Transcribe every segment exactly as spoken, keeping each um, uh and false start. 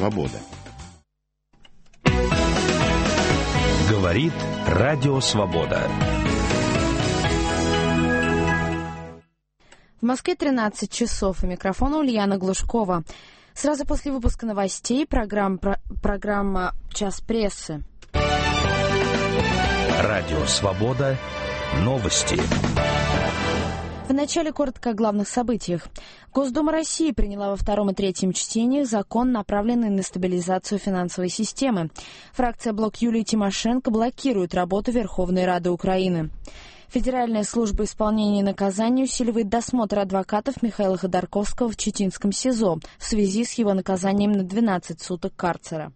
Свобода». Говорит Радио Свобода. В Москве тринадцать часов. У микрофона Ульяна Глушкова. Сразу после выпуска новостей программ, про, программа «Час прессы». Радио Свобода. Новости. Вначале коротко о главных событиях. Госдума России приняла во втором и третьем чтениях закон, направленный на стабилизацию финансовой системы. Фракция «Блок» Юлии Тимошенко блокирует работу Верховной Рады Украины. Федеральная служба исполнения наказаний усиливает досмотр адвокатов Михаила Ходорковского в Читинском СИЗО в связи с его наказанием на двенадцать суток карцера.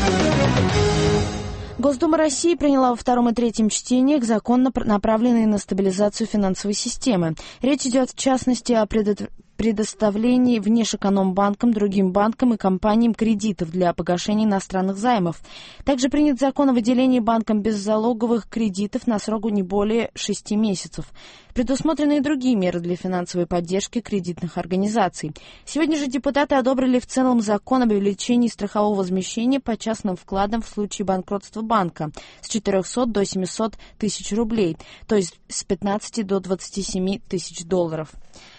Госдума России приняла во втором и третьем чтениях закон, направленный на стабилизацию финансовой системы. Речь идет, в частности, о предотвращении предоставлении внешэкономбанкам, другим банкам и компаниям кредитов для погашения иностранных займов. Также принят закон о выделении банкам беззалоговых кредитов на срок не более шести месяцев. Предусмотрены и другие меры для финансовой поддержки кредитных организаций. Сегодня же депутаты одобрили в целом закон об увеличении страхового возмещения по частным вкладам в случае банкротства банка с четырехсот до семисот тысяч рублей, то есть с пятнадцати до двадцати семи тысяч долларов.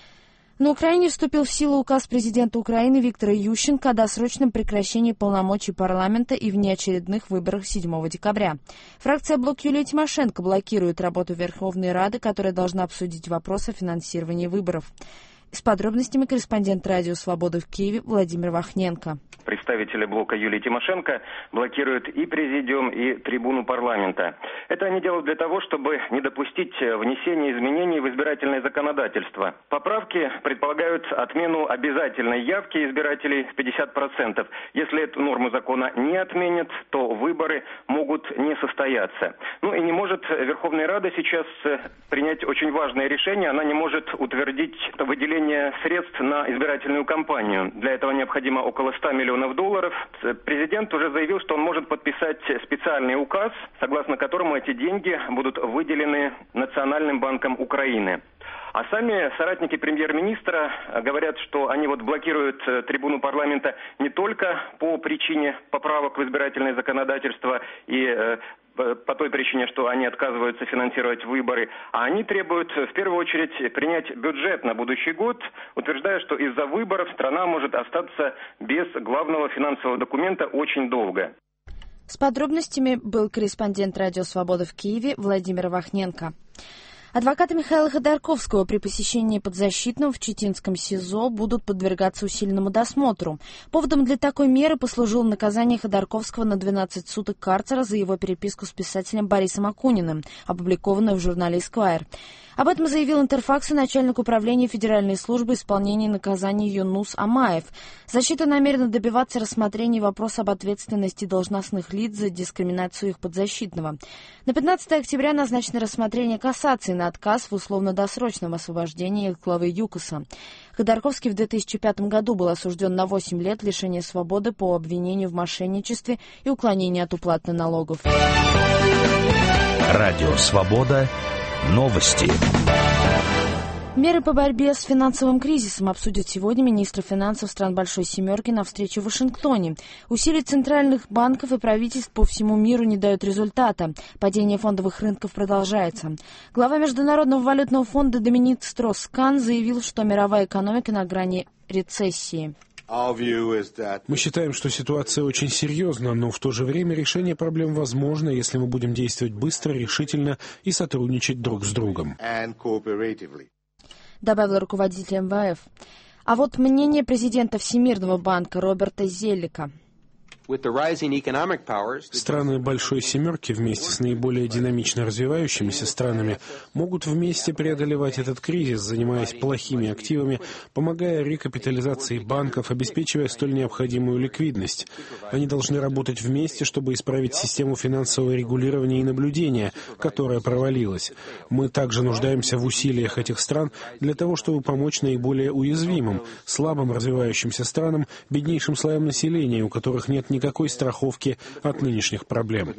На Украине вступил в силу указ президента Украины Виктора Ющенко о досрочном прекращении полномочий парламента и внеочередных выборах седьмого декабря. Фракция «Блок» Юлии Тимошенко блокирует работу Верховной Рады, которая должна обсудить вопрос о финансировании выборов. С подробностями корреспондент «Радио Свобода» в Киеве Владимир Вахненко. Представители «Блока» Юлии Тимошенко блокируют и президиум, и трибуну парламента. Это они делают для того, чтобы не допустить внесения изменений в избирательное законодательство. Поправки предполагают отмену обязательной явки избирателей в пятьдесят процентов. Если эту норму закона не отменят, то выборы могут не состояться. Ну и не может Верховная Рада сейчас принять очень важное решение. Она не может утвердить выделение средств на избирательную кампанию. Для этого необходимо около ста миллионов долларов. Президент уже заявил, что он может подписать специальный указ, согласно которому эти деньги будут выделены Национальным банком Украины. А сами соратники премьер-министра говорят, что они вот блокируют трибуну парламента не только по причине поправок в избирательное законодательство и э, по той причине, что они отказываются финансировать выборы, а они требуют в первую очередь принять бюджет на будущий год, утверждая, что из-за выборов страна может остаться без главного финансового документа очень долго. С подробностями был корреспондент «Радио Свобода» в Киеве Владимир Вахненко. Адвокаты Михаила Ходорковского при посещении подзащитного в Читинском СИЗО будут подвергаться усиленному досмотру. Поводом для такой меры послужило наказание Ходорковского на двенадцать суток карцера за его переписку с писателем Борисом Акуниным, опубликованную в журнале «Эсквайр». Об этом заявил Интерфаксу начальник управления Федеральной службы исполнения наказаний Юнус Амаев. Защита намерена добиваться рассмотрения вопроса об ответственности должностных лиц за дискриминацию их подзащитного. На пятнадцатое октября назначено рассмотрение кассации на отказ в условно-досрочном освобождении главы ЮКОСа. Ходорковский в две тысячи пятом году был осужден на восемь лет лишения свободы по обвинению в мошенничестве и уклонении от уплаты налогов. Радио Свобода. Новости. Меры по борьбе с финансовым кризисом обсудят сегодня министры финансов стран Большой Семерки на встрече в Вашингтоне. Усилия центральных банков и правительств по всему миру не дают результата. Падение фондовых рынков продолжается. Глава Международного валютного фонда Доминик Строс-Кан заявил, что мировая экономика на грани рецессии. Мы считаем, что ситуация очень серьезна, но в то же время решение проблем возможно, если мы будем действовать быстро, решительно и сотрудничать друг с другом. Добавил руководитель эм вэ эф. А вот мнение президента Всемирного банка Роберта Зеллика. Страны Большой Семерки вместе с наиболее динамично развивающимися странами могут вместе преодолевать этот кризис, занимаясь плохими активами, помогая рекапитализации банков, обеспечивая столь необходимую ликвидность. Они должны работать вместе, чтобы исправить систему финансового регулирования и наблюдения, которая провалилась. Мы также нуждаемся в усилиях этих стран для того, чтобы помочь наиболее уязвимым, слабым развивающимся странам, беднейшим слоям населения, у которых нет ни никакой страховки от нынешних проблем.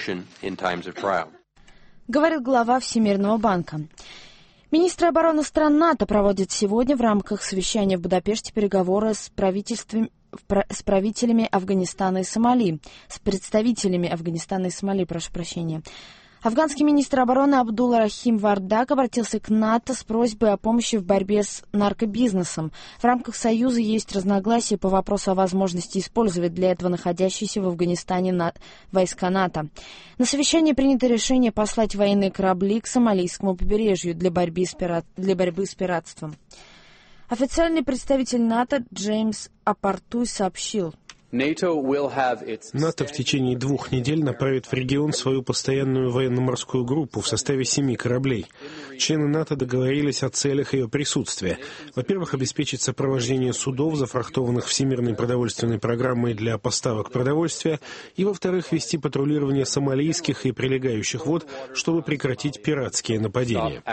Говорил глава Всемирного банка. Министры обороны стран НАТО проводят сегодня в рамках совещания в Будапеште переговоры с правительствами с правителями Афганистана и Сомали, с представителями Афганистана и Сомали, прошу прощения. Афганский министр обороны Абдулла Рахим Вардак обратился к НАТО с просьбой о помощи в борьбе с наркобизнесом. В рамках Союза есть разногласия по вопросу о возможности использовать для этого находящиеся в Афганистане на... войска НАТО. На совещании принято решение послать военные корабли к сомалийскому побережью для борьбы с, пират... для борьбы с пиратством. Официальный представитель НАТО Джеймс Апартуй сообщил: НАТО в течение двух недель направит в регион свою постоянную военно-морскую группу в составе семи кораблей. Члены НАТО договорились о целях ее присутствия. Во-первых, обеспечить сопровождение судов, зафрахтованных Всемирной продовольственной программой для поставок продовольствия, и, во-вторых, вести патрулирование сомалийских и прилегающих вод, чтобы прекратить пиратские нападения.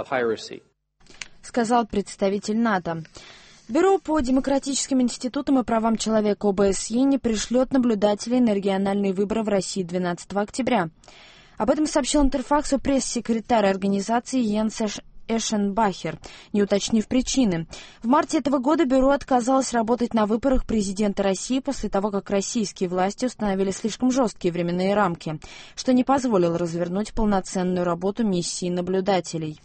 Сказал представитель НАТО. Бюро по демократическим институтам и правам человека ОБСЕ не пришлет наблюдателей на региональные выборы в России двенадцатого октября. Об этом сообщил Интерфаксу пресс-секретарь организации Йенс Эшенбахер, не уточнив причины. В марте этого года бюро отказалось работать на выборах президента России после того, как российские власти установили слишком жесткие временные рамки, что не позволило развернуть полноценную работу миссии наблюдателей.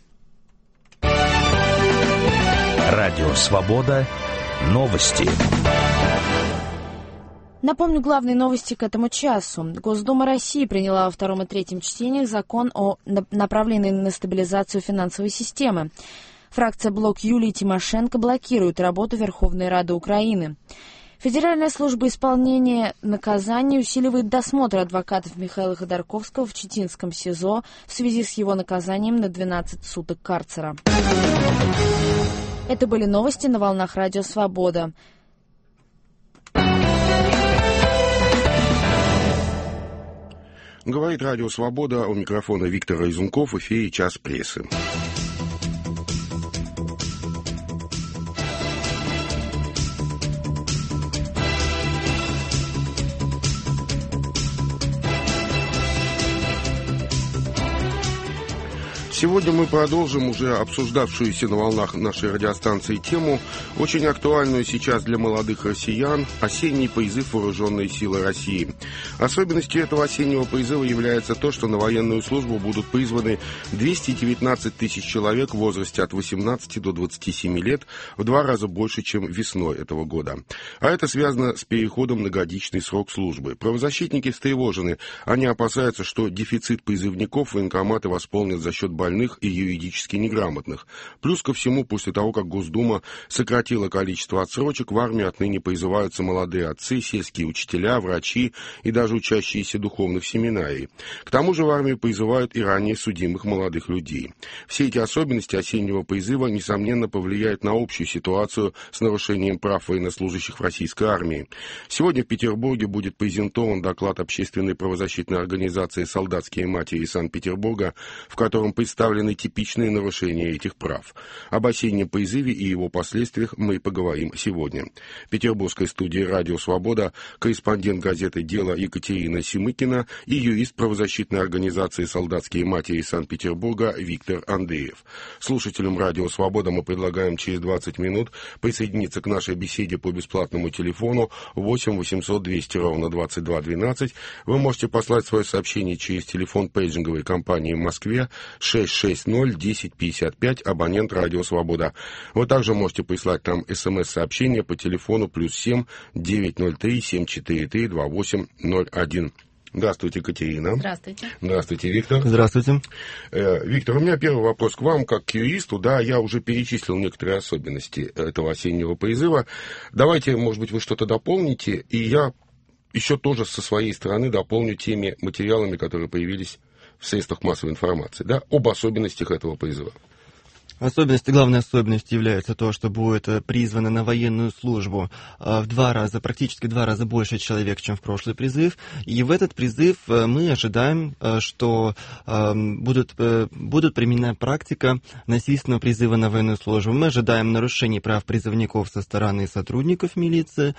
Радио «Свобода». Новости. Напомню главные новости к этому часу. Госдума России приняла во втором и третьем чтениях закон о направлении на стабилизацию финансовой системы. Фракция «Блок» Юлии Тимошенко блокирует работу Верховной Рады Украины. Федеральная служба исполнения наказаний усиливает досмотр адвокатов Михаила Ходорковского в Читинском СИЗО в связи с его наказанием на двенадцать суток карцера. Это были новости на волнах Радио Свобода. Говорит Радио Свобода, у микрофона Виктор Изунков, в эфире «Час прессы». Сегодня мы продолжим уже обсуждавшуюся на волнах нашей радиостанции тему, очень актуальную сейчас для молодых россиян – осенний призыв Вооруженные силы России. Особенностью этого осеннего призыва является то, что на военную службу будут призваны двести девятнадцать тысяч человек в возрасте от восемнадцати до двадцати семи лет, в два раза больше, чем весной этого года. А это связано с переходом на годичный срок службы. Правозащитники встревожены. Они опасаются, что дефицит призывников военкоматы восполнят за счет больных и юридически неграмотных. Плюс ко всему, после того, как Госдума сократила количество отсрочек, в армию отныне призываются молодые отцы, сельские учителя, врачи и даже учащиеся духовных семинарий. К тому же в армию призывают и ранее судимых молодых людей. Все эти особенности осеннего призыва, несомненно, повлияют на общую ситуацию с нарушением прав военнослужащих в российской армии. Сегодня в Петербурге будет презентован доклад общественной правозащитной организации «Солдатские матери» Санкт-Петербурга, в котором представлены представлены типичные нарушения этих прав. Об осеннем призыве и его последствиях мы поговорим сегодня. В петербургской студии «Радио Свобода» корреспондент газеты «Дело» Екатерина Семыкина и юрист правозащитной организации «Солдатские матери» Санкт-Петербурга Виктор Андреев. Слушателям «Радио Свобода» мы предлагаем через двадцать минут присоединиться к нашей беседе по бесплатному телефону восемь восемьсот двести ровно двадцать два двенадцать. Вы можете послать свое сообщение через телефон пейджинговой компании в Москве шесть шесть ноль десять пятьдесят пять, абонент «Радио Свобода». Вы также можете прислать нам смс-сообщение по телефону плюс семь девятьсот три семь четыре три два восемь ноль один. Здравствуйте, Екатерина. Здравствуйте. Здравствуйте, Виктор. Здравствуйте. Э, Виктор, у меня первый вопрос к вам, как к юристу. Да, я уже перечислил некоторые особенности этого осеннего призыва. Давайте, может быть, вы что-то дополните, и я еще тоже со своей стороны дополню теми материалами, которые появились в средствах массовой информации, да, об особенностях этого призыва. Особенность, главной особенностью является то, что будет призвано на военную службу в два раза, практически два раза больше человек, чем в прошлый призыв. И в этот призыв мы ожидаем, что будут, будут применена практика насильственного призыва на военную службу. Мы ожидаем нарушений прав призывников со стороны сотрудников милиции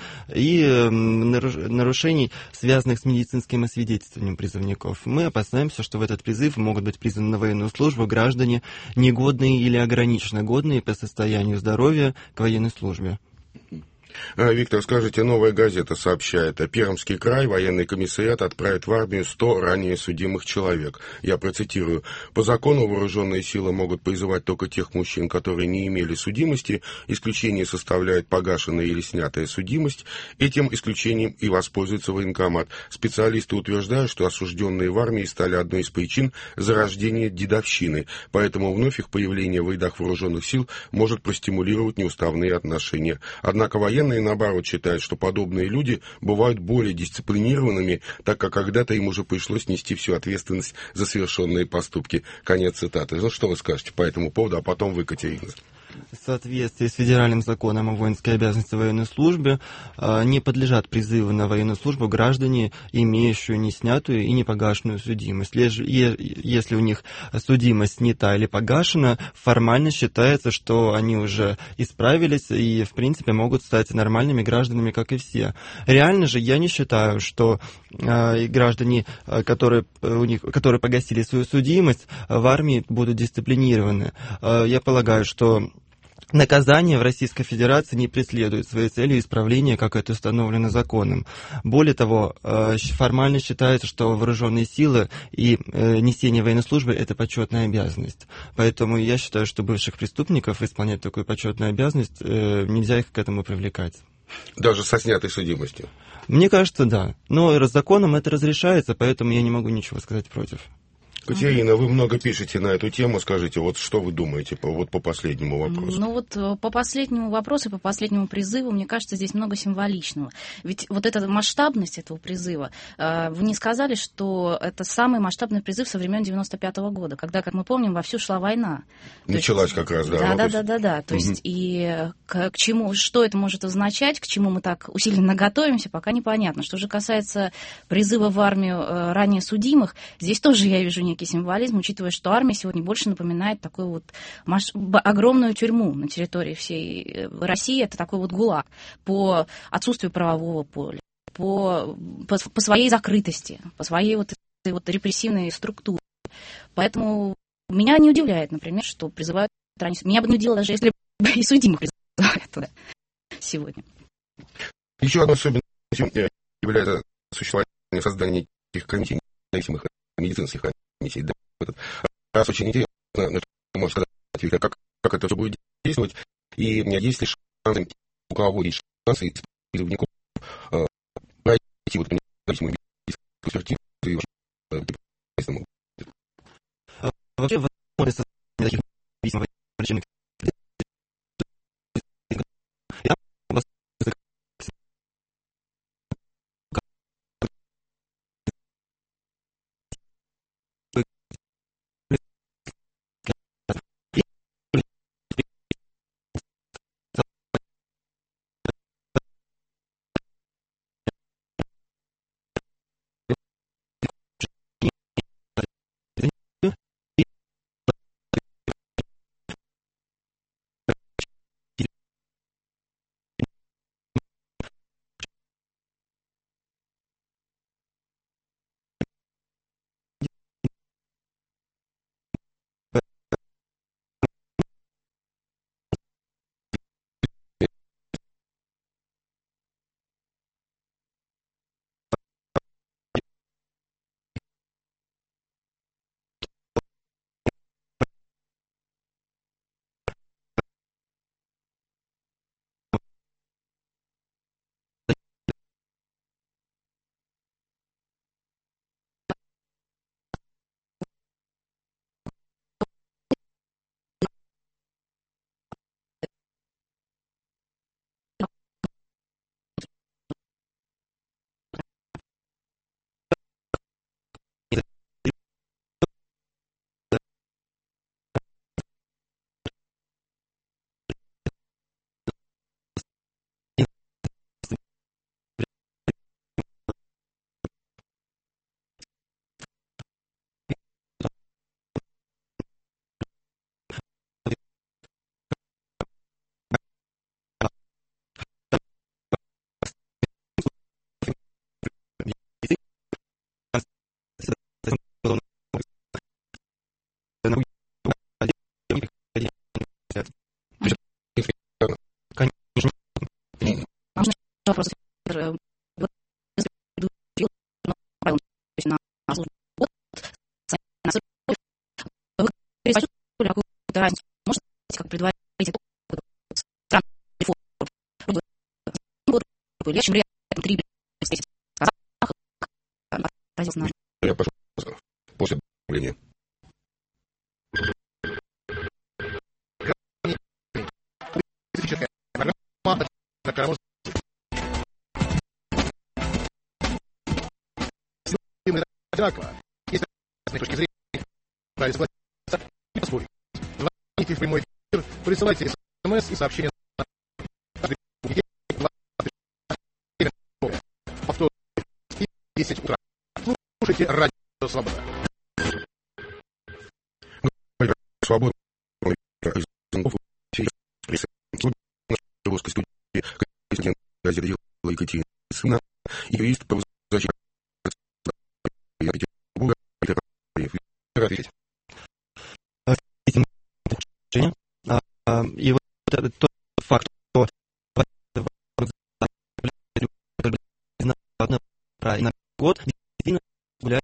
и нарушений, связанных с медицинским освидетельствованием призывников. Мы опасаемся, что в этот призыв могут быть призваны на военную службу граждане, негодные или ограниченно годные по состоянию здоровья к военной службе. Виктор, скажите, «Новая газета» сообщает, Пермский край, военный комиссариат отправит в армию сто ранее судимых человек. Я процитирую. «По закону вооруженные силы могут призывать только тех мужчин, которые не имели судимости. Исключение составляет погашенная или снятая судимость. Этим исключением и воспользуется военкомат. Специалисты утверждают, что осужденные в армии стали одной из причин зарождения дедовщины, поэтому вновь их появление в рядах вооруженных сил может простимулировать неуставные отношения. Однако военные и наоборот считают, что подобные люди бывают более дисциплинированными, так как когда-то им уже пришлось нести всю ответственность за совершенные поступки». Конец цитаты. Ну, что вы скажете по этому поводу, а потом вы, Катерина? В соответствии с федеральным законом о воинской обязанности военной службе не подлежат призыву на военную службу граждане, имеющие не снятую и не погашенную судимость. Если у них судимость снята или погашена, формально считается, что они уже исправились и, в принципе, могут стать нормальными гражданами, как и все. Реально же я не считаю, что граждане, которые, у них, которые погасили свою судимость, в армии будут дисциплинированы. Я полагаю, что наказание в Российской Федерации не преследует своей целью исправления, как это установлено законом. Более того, формально считается, что вооруженные силы и несение военной службы – это почетная обязанность. Поэтому я считаю, что бывших преступников исполнять такую почетную обязанность нельзя их к этому привлекать. Даже со снятой судимостью? Мне кажется, да. Но законом это разрешается, поэтому я не могу ничего сказать против. Катерина, вы много пишете на эту тему. Скажите, вот что вы думаете по, вот по последнему вопросу? Ну вот по последнему вопросу и по последнему призыву, мне кажется, здесь много символичного. Ведь вот эта масштабность этого призыва, вы не сказали, что это самый масштабный призыв со времен девяносто пятого года, когда, как мы помним, вовсю шла война. Началась как раз, да. Да, да, да, да, да. То есть и к, к чему, что это может означать, к чему мы так усиленно готовимся, пока непонятно. Что же касается призыва в армию ранее судимых, здесь тоже я вижу некий символизм, учитывая, что армия сегодня больше напоминает такую вот маш... огромную тюрьму на территории всей России. Это такой вот ГУЛАГ по отсутствию правового поля, по, по, по своей закрытости, по своей вот, этой вот репрессивной структуре. Поэтому меня не удивляет, например, что призывают ранее... Меня бы не удивило, даже если бы и судимых призывают туда сегодня. Еще одной особенностью является существование создания этих комиссий, независимых медицинских комиссий. Да, раз очень интересно, можно сказать, Виктор, как, как это все будет действовать, и есть ли шансы, у кого есть шансы из призывников э, пройти вот независимую медицинскую экспертизу и вообще вообще возможность создания таких независимых лечебных одинаково. Если с точки зрения правильно согласиться, не поспорить. Звоните в прямой эфир, присылайте смс и сообщения на каждый повтор в десять утра. Слушайте радио «Свобода». Свобода. Русской студии газеты Екатерина Сына, юрист по защите Петербурга. И вот этот тот факт, что на год действительно гуляет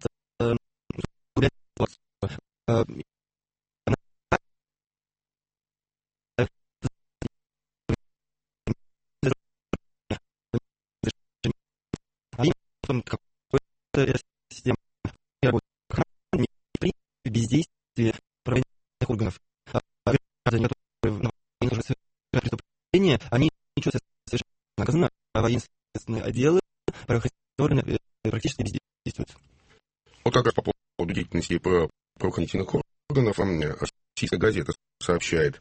какой-то система работы при бездействии правоохранительных органов. Преступления, они ничего совершенно наказаны, а военные отделы правоохранительные практически бездействуют. Вот как раз по поводу деятельности правоохранительных органов российская газета сообщает: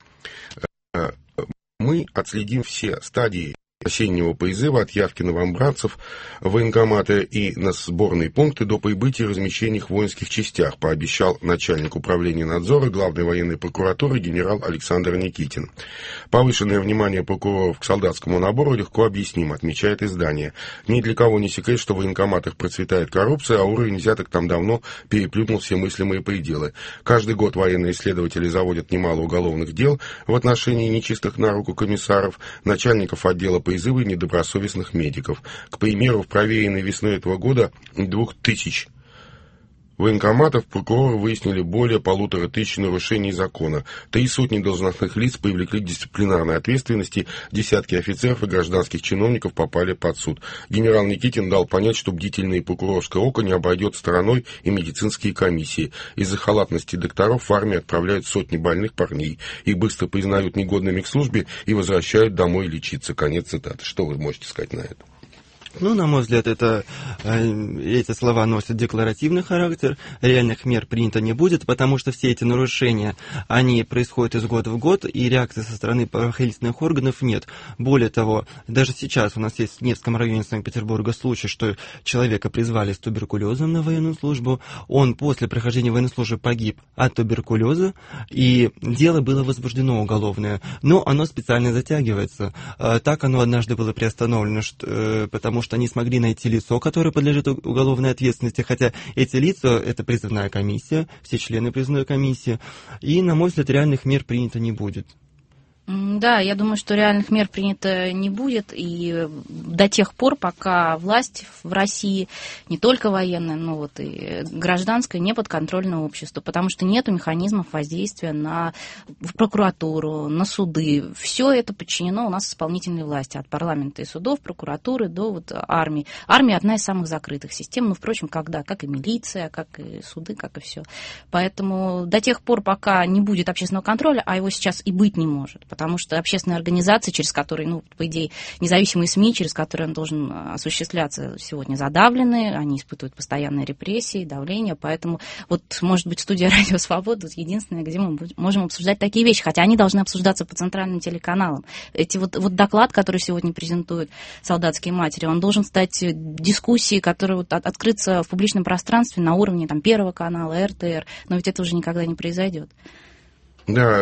мы отследим все стадии осеннего призыва от явки новобранцев в военкоматы и на сборные пункты до прибытия и размещения их в воинских частях, пообещал начальник управления надзора Главной военной прокуратуры генерал Александр Никитин. Повышенное внимание прокуроров к солдатскому набору легко объяснимо, отмечает издание. Ни для кого не секрет, что в военкоматах процветает коррупция, а уровень взяток там давно переплюнул все мыслимые пределы. Каждый год военные следователи заводят немало уголовных дел в отношении нечистых на руку комиссаров, начальников отдела призыва и недобросовестных медиков. К примеру, в проверенной весной этого года двух тысяч военкоматов прокуроры выяснили более полутора тысяч нарушений закона. Три сотни должностных лиц привлекли к дисциплинарной ответственности, десятки офицеров и гражданских чиновников попали под суд. Генерал Никитин дал понять, что бдительное прокурорское око не обойдет стороной и медицинские комиссии. Из-за халатности докторов в армию отправляют сотни больных парней. Их быстро признают негодными к службе и возвращают домой лечиться. Конец цитаты. Что вы можете сказать на это? Ну, на мой взгляд, это, эти слова носят декларативный характер, реальных мер принято не будет, потому что все эти нарушения, они происходят из года в год, и реакции со стороны правоохранительных органов нет. Более того, даже сейчас у нас есть в Невском районе Санкт-Петербурга случай, что человека призвали с туберкулезом на военную службу, он после прохождения военной службы погиб от туберкулеза, и дело было возбуждено уголовное, но оно специально затягивается. Так оно однажды было приостановлено, потому что что они смогли найти лицо, которое подлежит уголовной ответственности, хотя эти лица — это призывная комиссия, все члены призывной комиссии, и, на мой взгляд, реальных мер принято не будет. Да, я думаю, что реальных мер принято не будет, и до тех пор, пока власть в России, не только военная, но вот и гражданская, не подконтрольна обществу, потому что нет механизмов воздействия на прокуратуру, на суды. Все это подчинено у нас исполнительной власти, от парламента и судов, прокуратуры до вот армии. Армия одна из самых закрытых систем, ну, впрочем, когда, как и милиция, как и суды, как и все. Поэтому до тех пор, пока не будет общественного контроля, а его сейчас и быть не может, потому что общественные организации, через которые, ну, по идее, независимые СМИ, через которые он должен осуществляться, сегодня задавлены, они испытывают постоянные репрессии, давление, поэтому вот, может быть, студия «Радио Свобода» единственная, где мы можем обсуждать такие вещи, хотя они должны обсуждаться по центральным телеканалам. Эти вот, вот доклад, который сегодня презентуют солдатские матери, он должен стать дискуссией, которая вот от, открыться в публичном пространстве на уровне там, Первого канала, эр тэ эр, но ведь это уже никогда не произойдет. Да,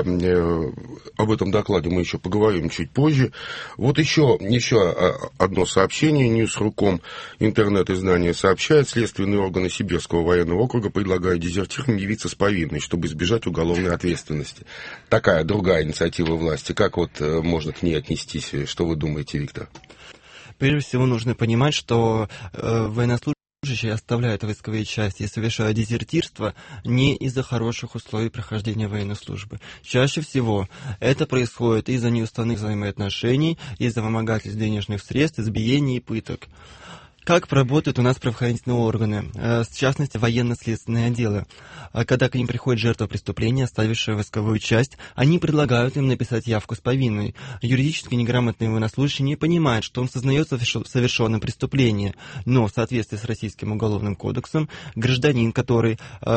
об этом докладе мы еще поговорим чуть позже. Вот еще, еще одно сообщение. Ньюс.ру.ком, интернет-издание, сообщает: следственные органы Сибирского военного округа предлагают дезертирам явиться с повинной, чтобы избежать уголовной ответственности. Такая другая инициатива власти. Как вот можно к ней отнестись? Что вы думаете, Виктор? Прежде всего, нужно понимать, что э, военнослужащие Служащие оставляют войсковые части и совершают дезертирство не из-за хороших условий прохождения военной службы. Чаще всего это происходит из-за неуставных взаимоотношений, из-за вымогательств денежных средств, избиений и пыток. Как работают у нас правоохранительные органы, в частности, военно-следственные отделы? Когда к ним приходит жертва преступления, оставившая войсковую часть, они предлагают им написать явку с повинной. Юридически неграмотный военнослужащий не понимает, что он сознается в совершенном преступлении, но в соответствии с Российским уголовным кодексом гражданин, который э,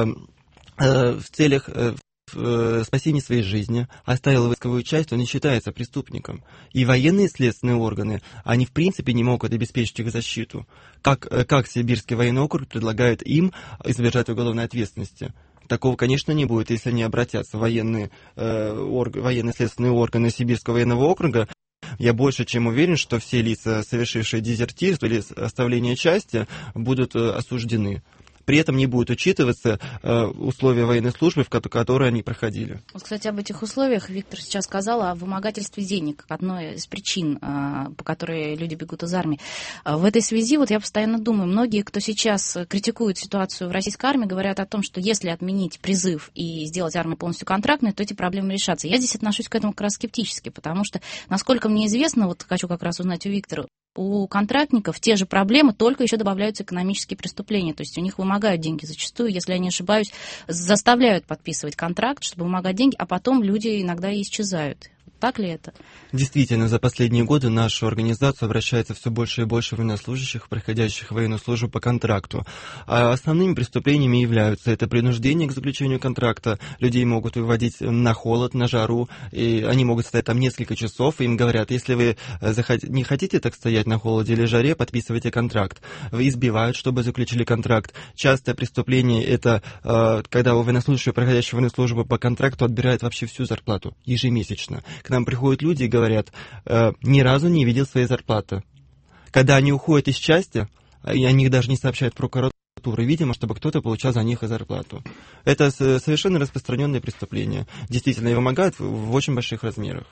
э, в целях... Э, в спасении своей жизни, оставил войсковую часть, он не считается преступником. И военные следственные органы, они в принципе не могут обеспечить их защиту. Как, как Сибирский военный округ предлагает им избежать уголовной ответственности? Такого, конечно, не будет, если они обратятся в военные, э, орг, военные следственные органы Сибирского военного округа. Я больше чем уверен, что все лица, совершившие дезертирство или оставление части, будут э, осуждены. При этом не будет учитываться э, условия военной службы, в которые они проходили. Вот, кстати, об этих условиях Виктор сейчас сказал о вымогательстве денег, как одной из причин, э, по которой люди бегут из армии. В этой связи вот я постоянно думаю, многие, кто сейчас критикует ситуацию в российской армии, говорят о том, что если отменить призыв и сделать армию полностью контрактной, то эти проблемы решатся. Я здесь отношусь к этому как раз скептически, потому что, насколько мне известно, вот хочу как раз узнать у Виктора, у контрактников те же проблемы, только еще добавляются экономические преступления. То есть у них вымогают деньги зачастую, если я не ошибаюсь, заставляют подписывать контракт, чтобы вымогать деньги, а потом люди иногда исчезают. Так ли это? Действительно, за последние годы в нашу организацию обращается все больше и больше военнослужащих, проходящих военную службу по контракту. А основными преступлениями являются это принуждение к заключению контракта. Людей могут выводить на холод, на жару, и они могут стоять там несколько часов, и им говорят, если вы не хотите так стоять на холоде или жаре, подписывайте контракт. Избивают, чтобы заключили контракт. Частое преступление это когда у военнослужащего, проходящего военную службу по контракту, отбирают вообще всю зарплату ежемесячно. К нам приходят люди и говорят, э, ни разу не видел своей зарплаты. Когда они уходят из части, и о них даже не сообщают прокуратура, видимо, чтобы кто-то получал за них и зарплату. Это совершенно распространенное преступление. Действительно, и вымогают в, в очень больших размерах.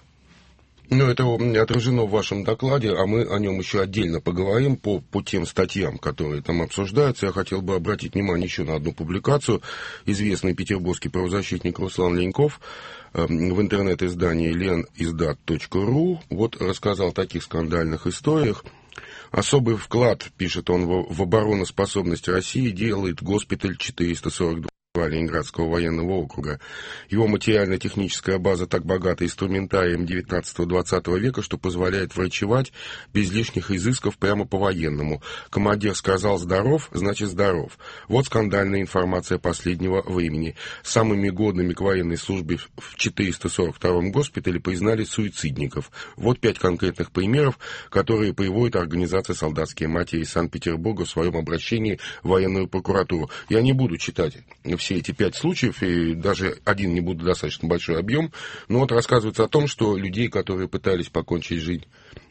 Ну, это отражено в вашем докладе, а мы о нем еще отдельно поговорим по, по тем статьям, которые там обсуждаются. Я хотел бы обратить внимание еще на одну публикацию. Известный петербургский правозащитник Руслан Леньков в интернет-издании лен издат точка ру вот рассказал о таких скандальных историях. Особый вклад, пишет он, в обороноспособность России делает госпиталь четыреста сорок два Ленинградского военного округа. Его материально-техническая база так богата инструментарием девятнадцатого-двадцатого века, что позволяет врачевать без лишних изысков прямо по-военному. Командир сказал «здоров», значит «здоров». Вот скандальная информация последнего времени. Самыми годными к военной службе в четыреста сорок втором госпитале признали суицидников. Вот пять конкретных примеров, которые приводит организация «Солдатские матери» из Санкт-Петербурга в своем обращении в военную прокуратуру. Я не буду читать все эти пять случаев, и даже один не будет достаточно большой объем, но вот рассказывается о том, что людей, которые пытались покончить жизнь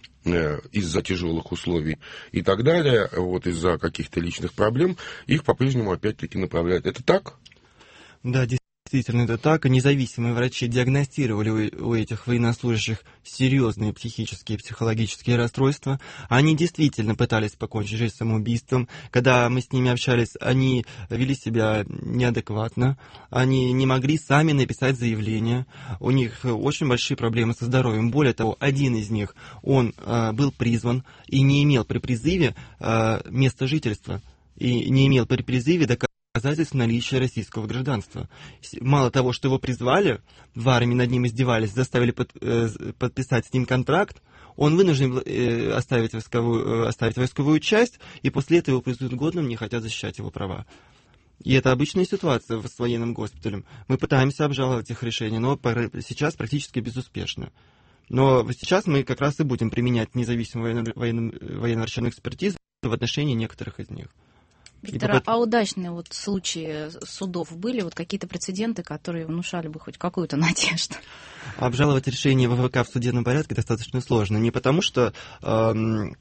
э, из-за тяжелых условий и так далее, вот из-за каких-то личных проблем, их по-прежнему опять-таки направляют. Это так? Да, действительно это так. Независимые врачи диагностировали у, у этих военнослужащих серьезные психические и психологические расстройства. Они действительно пытались покончить жизнь самоубийством. Когда мы с ними общались, они вели себя неадекватно. Они не могли сами написать заявление. У них очень большие проблемы со здоровьем. Более того, один из них, он э, был призван и не имел при призыве э, места жительства. И не имел при призыве доказательств доказательств наличия российского гражданства. Мало того, что его призвали, в армии над ним издевались, заставили под, э, подписать с ним контракт, он вынужден э, оставить, войсковую, э, оставить войсковую часть, и после этого его признают годным, не хотят защищать его права. И это обычная ситуация с военным госпиталем. Мы пытаемся обжаловать их решения, но сейчас практически безуспешно. Но сейчас мы как раз и будем применять независимую военно-врачебную экспертизу в отношении некоторых из них. Виктор, попыт... а удачные вот случаи судов были? Вот какие-то прецеденты, которые внушали бы хоть какую-то надежду? Обжаловать решение ВВК в судебном порядке достаточно сложно. Не потому, что э,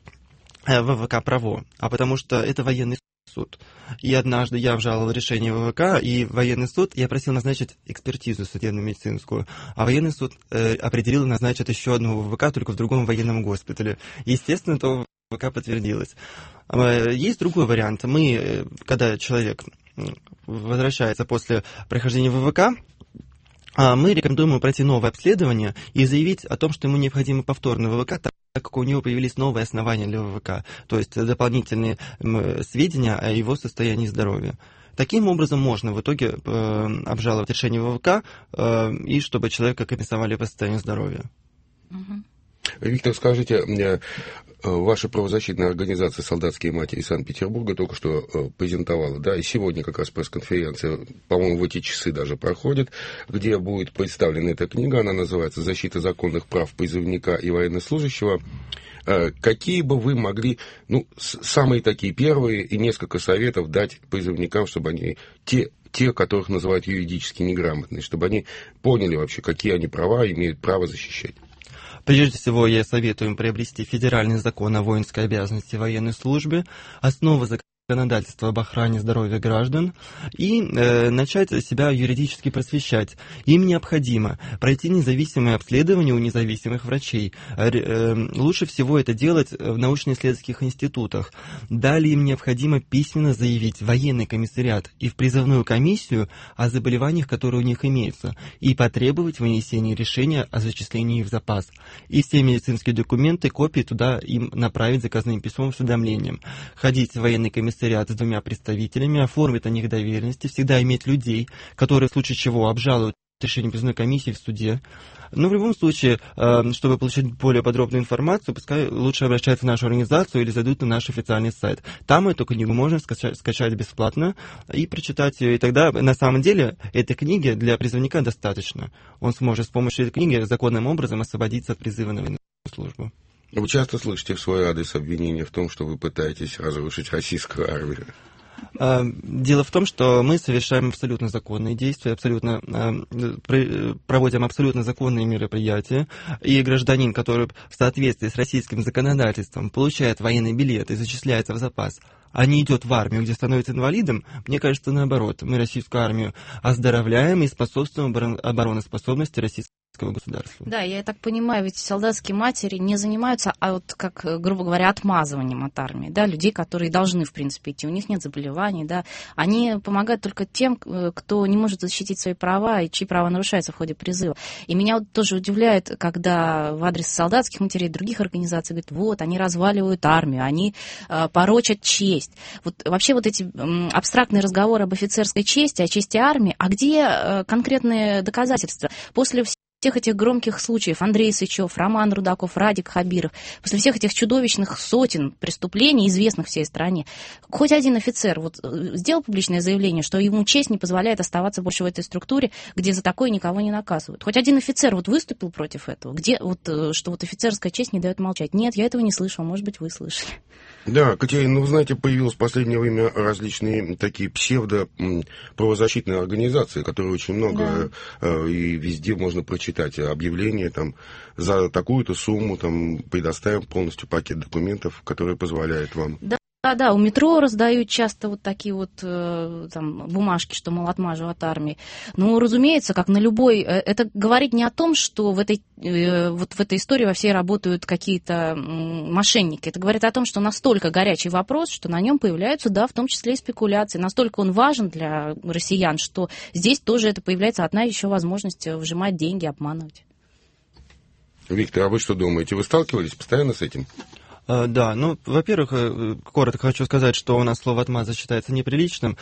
ВВК право, а потому что это военный суд. И однажды я обжаловал решение ВВК, и военный суд, я просил назначить экспертизу судебно-медицинскую, а военный суд э, определил назначить еще одну ВВК, только в другом военном госпитале. Естественно, то ВВК подтвердилось. Есть другой вариант. Мы, когда человек возвращается после прохождения ВВК, мы рекомендуем ему пройти новое обследование и заявить о том, что ему необходимо повторный ВВК, так как у него появились новые основания для ВВК, то есть дополнительные сведения о его состоянии здоровья. Таким образом можно в итоге э, обжаловать решение ВВК, э, и чтобы человека компенсовали по состоянию здоровья. Угу. Виктор, скажите, мне, ваша правозащитная организация «Солдатские матери» Санкт-Петербурга только что презентовала, да, и сегодня как раз пресс-конференция, по-моему, в эти часы даже проходит, где будет представлена эта книга, она называется «Защита законных прав призывника и военнослужащего». Какие бы вы могли, ну, самые такие первые и несколько советов дать призывникам, чтобы они, те, те, которых называют юридически неграмотные, чтобы они поняли вообще, какие они права имеют право защищать? Прежде всего, я советую им приобрести федеральный закон о воинской обязанности и военной службе, основы законодательства об охране здоровья граждан и э, начать себя юридически просвещать. Им необходимо пройти независимое обследование у независимых врачей. Э, э, лучше всего это делать в научно-исследовательских институтах. Далее им необходимо письменно заявить в военный комиссариат и в призывную комиссию о заболеваниях, которые у них имеются, и потребовать вынесения решения о зачислении их в запас. И все медицинские документы, копии туда им направить заказным письмом с уведомлением. Ходить в военный комиссариат с двумя представителями, оформить на них доверенности, всегда иметь людей, которые в случае чего обжалуют решение призывной комиссии в суде. Но в любом случае, чтобы получить более подробную информацию, пускай лучше обращаются в нашу организацию или зайдут на наш официальный сайт. Там эту книгу можно скачать, скачать бесплатно и прочитать ее. И тогда, на самом деле, этой книги для призывника достаточно. Он сможет с помощью этой книги законным образом освободиться от призыва на военную службу. Вы часто слышите в свой адрес обвинения в том, что вы пытаетесь разрушить российскую армию? Дело в том, что мы совершаем абсолютно законные действия, абсолютно, проводим абсолютно законные мероприятия, и гражданин, который в соответствии с российским законодательством получает военный билет и зачисляется в запас, а не идет в армию, где становится инвалидом, мне кажется, наоборот. Мы российскую армию оздоровляем и способствуем обороноспособности российской государства. Да, я так понимаю, ведь солдатские матери не занимаются, а вот, как, грубо говоря, отмазыванием от армии, да, людей, которые должны, в принципе, идти, у них нет заболеваний, да, они помогают только тем, кто не может защитить свои права и чьи права нарушаются в ходе призыва. И меня вот тоже удивляет, когда в адрес солдатских матерей, других организаций говорят, вот, они разваливают армию, они э, порочат честь. Вот вообще вот эти э, абстрактные разговоры об офицерской чести, о чести армии, а где э, конкретные доказательства? После всех этих громких случаев, Андрей Сычев, Роман Рудаков, Радик Хабиров, после всех этих чудовищных сотен преступлений, известных всей стране, хоть один офицер вот сделал публичное заявление, что ему честь не позволяет оставаться больше в этой структуре, где за такое никого не наказывают. Хоть один офицер вот выступил против этого, где вот, что вот офицерская честь не дает молчать. Нет, я этого не слышал, может быть, вы слышали. Да, Катерина, ну, вы знаете, появилось в последнее время различные такие псевдо-правозащитные организации, которые очень много, да. И везде можно прочитать объявления, там, за такую-то сумму, там, предоставим полностью пакет документов, который позволяет вам... Да. Да, да, у метро раздают часто вот такие вот э, там, бумажки, что, мол, отмажу от армии. Ну, разумеется, как на любой... Это говорит не о том, что в этой, э, вот в этой истории во всей работают какие-то э, мошенники. Это говорит о том, что настолько горячий вопрос, что на нем появляются, да, в том числе и спекуляции. Настолько он важен для россиян, что здесь тоже это появляется одна еще возможность выжимать деньги, обманывать. Виктор, а вы что думаете? Вы сталкивались постоянно с этим? Да, ну, во-первых, коротко хочу сказать, что у нас слово «отмаза» считается неприличным,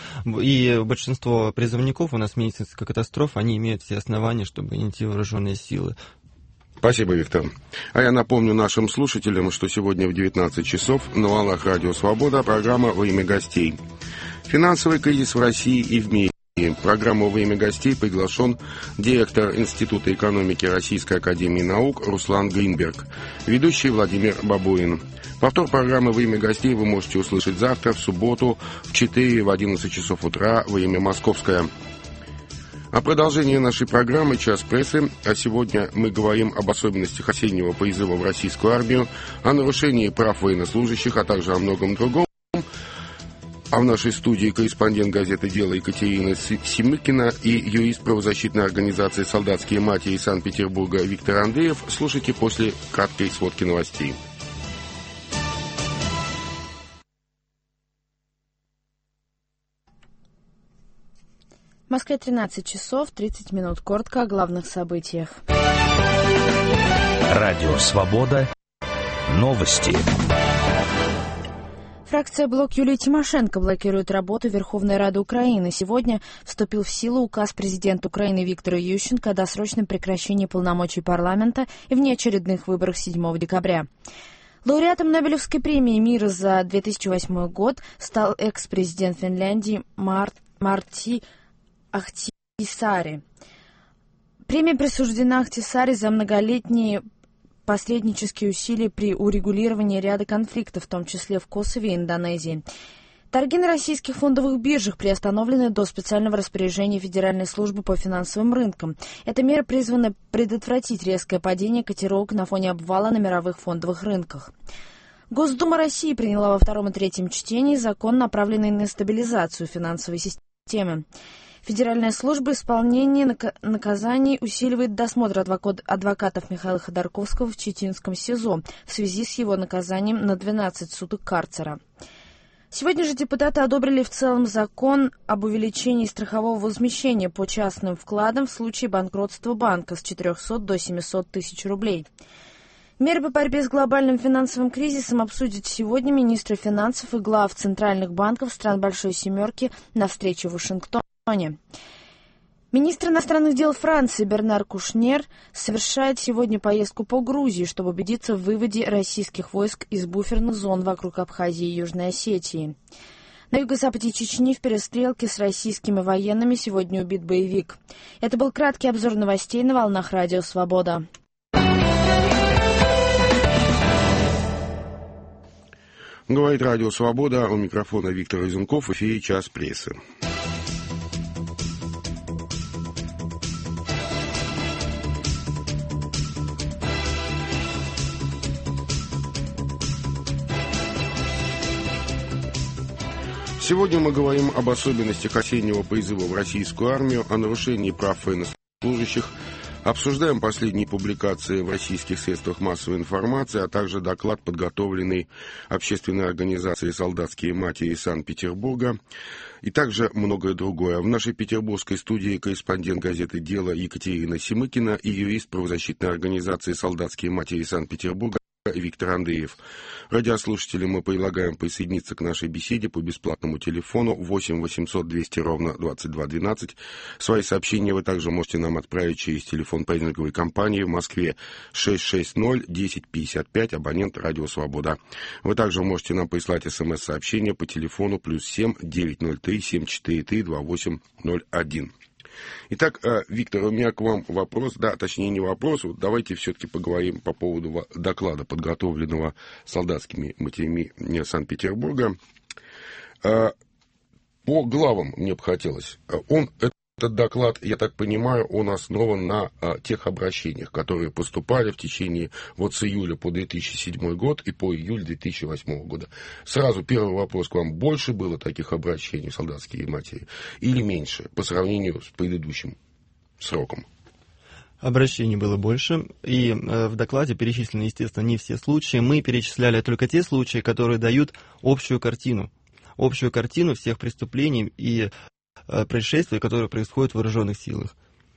и большинство призывников у нас в медицинской катастрофе, они имеют все основания, чтобы идти в вооруженные силы. Спасибо, Виктор. А я напомню нашим слушателям, что сегодня в девятнадцать часов на волнах Радио Свобода программа «Во имя гостей». Финансовый кризис в России и в мире. В программу «Во имя гостей» приглашен директор Института экономики Российской академии наук Руслан Гринберг, ведущий Владимир Бабуин. Повтор программы «Во имя гостей» вы можете услышать завтра, в субботу, в четыре, в одиннадцать часов утра, время московское. О продолжении нашей программы «Час прессы», а сегодня мы говорим об особенностях осеннего призыва в российскую армию, о нарушении прав военнослужащих, а также о многом другом. А в нашей студии корреспондент газеты «Дело» Екатерина Семыкина и юрист правозащитной организации «Солдатские матери» Санкт-Петербурга Виктор Андреев. Слушайте после краткой сводки новостей. В Москве тринадцать часов тридцать минут. Коротко о главных событиях. Радио «Свобода». Новости. Фракция «Блок» Юлии Тимошенко блокирует работу Верховной Рады Украины. Сегодня вступил в силу указ президента Украины Виктора Ющенко о досрочном прекращении полномочий парламента и внеочередных выборах седьмого декабря. Лауреатом Нобелевской премии мира за две тысячи восьмой год стал экс-президент Финляндии Мар... Марти Ахтисари. Премия присуждена Ахтисари за многолетние посреднические усилия при урегулировании ряда конфликтов, в том числе в Косове и Индонезии. Торги на российских фондовых биржах приостановлены до специального распоряжения Федеральной службы по финансовым рынкам. Эта мера призвана предотвратить резкое падение котировок на фоне обвала на мировых фондовых рынках. Госдума России приняла во втором и третьем чтении закон, направленный на стабилизацию финансовой системы. Федеральная служба исполнения наказаний усиливает досмотр адвокатов Михаила Ходорковского в Читинском СИЗО в связи с его наказанием на двенадцать суток карцера. Сегодня же депутаты одобрили в целом закон об увеличении страхового возмещения по частным вкладам в случае банкротства банка с четырехсот до семисот тысяч рублей. Меры по борьбе с глобальным финансовым кризисом обсудят сегодня министры финансов и глав центральных банков стран Большой Семерки на встрече в Вашингтоне. Министр иностранных дел Франции Бернар Кушнер совершает сегодня поездку по Грузии, чтобы убедиться в выводе российских войск из буферных зон вокруг Абхазии и Южной Осетии. На юго-западе Чечни в перестрелке с российскими военными сегодня убит боевик. Это был краткий обзор новостей на волнах Радио Свобода. Говорит Радио Свобода, у микрофона Виктор Изюмков, в эфире «Час прессы». Сегодня мы говорим об особенностях осеннего призыва в российскую армию, о нарушении прав военнослужащих, обсуждаем последние публикации в российских средствах массовой информации, а также доклад, подготовленный общественной организацией «Солдатские матери» из Санкт-Петербурга, и также многое другое. В нашей петербургской студии корреспондент газеты «Дело» Екатерина Семыкина и юрист правозащитной организации «Солдатские матери» из Санкт-Петербурга Виктор Андреев. Радиослушатели, мы предлагаем присоединиться к нашей беседе по бесплатному телефону восемь восемьсот двести ровно двадцать два двенадцать. Свои сообщения вы также можете нам отправить через телефон паринговой компании в Москве шесть шесть ноль десять пятьдесят пять, абонент Радио Свобода. Вы также можете нам прислать смс-сообщение по телефону плюс семь девятьсот три семь четыре три два восемь ноль один. Итак, Виктор, у меня к вам вопрос, да, точнее не вопрос, вот давайте все-таки поговорим по поводу доклада, подготовленного солдатскими матерями Санкт-Петербурга. По главам мне бы хотелось. Он, этот доклад, я так понимаю, он основан на тех обращениях, которые поступали в течение вот с июля по две тысячи седьмой год и по июль две тысячи восьмого года. Сразу первый вопрос к вам. Больше было таких обращений, солдатские матери, или меньше по сравнению с предыдущим сроком? Обращений было больше, и э, в докладе перечислены, естественно, не все случаи. Мы перечисляли только те случаи, которые дают общую картину. Общую картину всех преступлений и происшествия, которые происходят в вооруженных силах.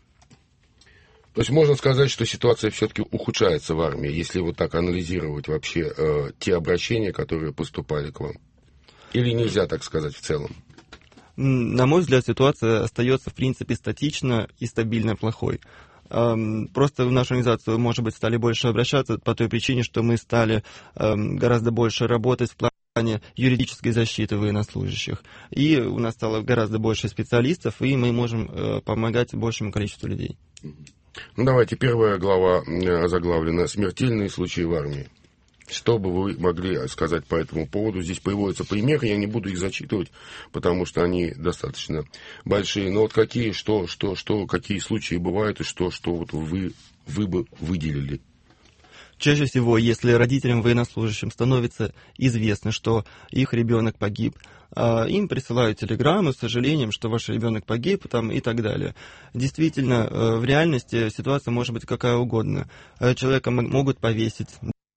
То есть можно сказать, что ситуация все-таки ухудшается в армии, если вот так анализировать вообще э, те обращения, которые поступали к вам? Или нельзя так сказать в целом? На мой взгляд, ситуация остается, в принципе, статично и стабильно плохой. Эм, просто в нашу организацию, может быть, стали больше обращаться по той причине, что мы стали эм, гораздо больше работать в плане юридической защиты военнослужащих. И у нас стало гораздо больше специалистов, и мы можем э, помогать большему количеству людей. Ну, давайте, первая глава озаглавлена «Смертельные случаи в армии». Что бы вы могли сказать по этому поводу? Здесь приводятся примеры, я не буду их зачитывать, потому что они достаточно большие. Но вот какие, что, что, что, какие случаи бывают, и что, что вот вы, вы бы выделили? Чаще всего, если родителям военнослужащим становится известно, что их ребенок погиб, им присылают телеграмму с сожалением, что ваш ребенок погиб, там, и так далее. Действительно, в реальности ситуация может быть какая угодно. Человека могут повесить,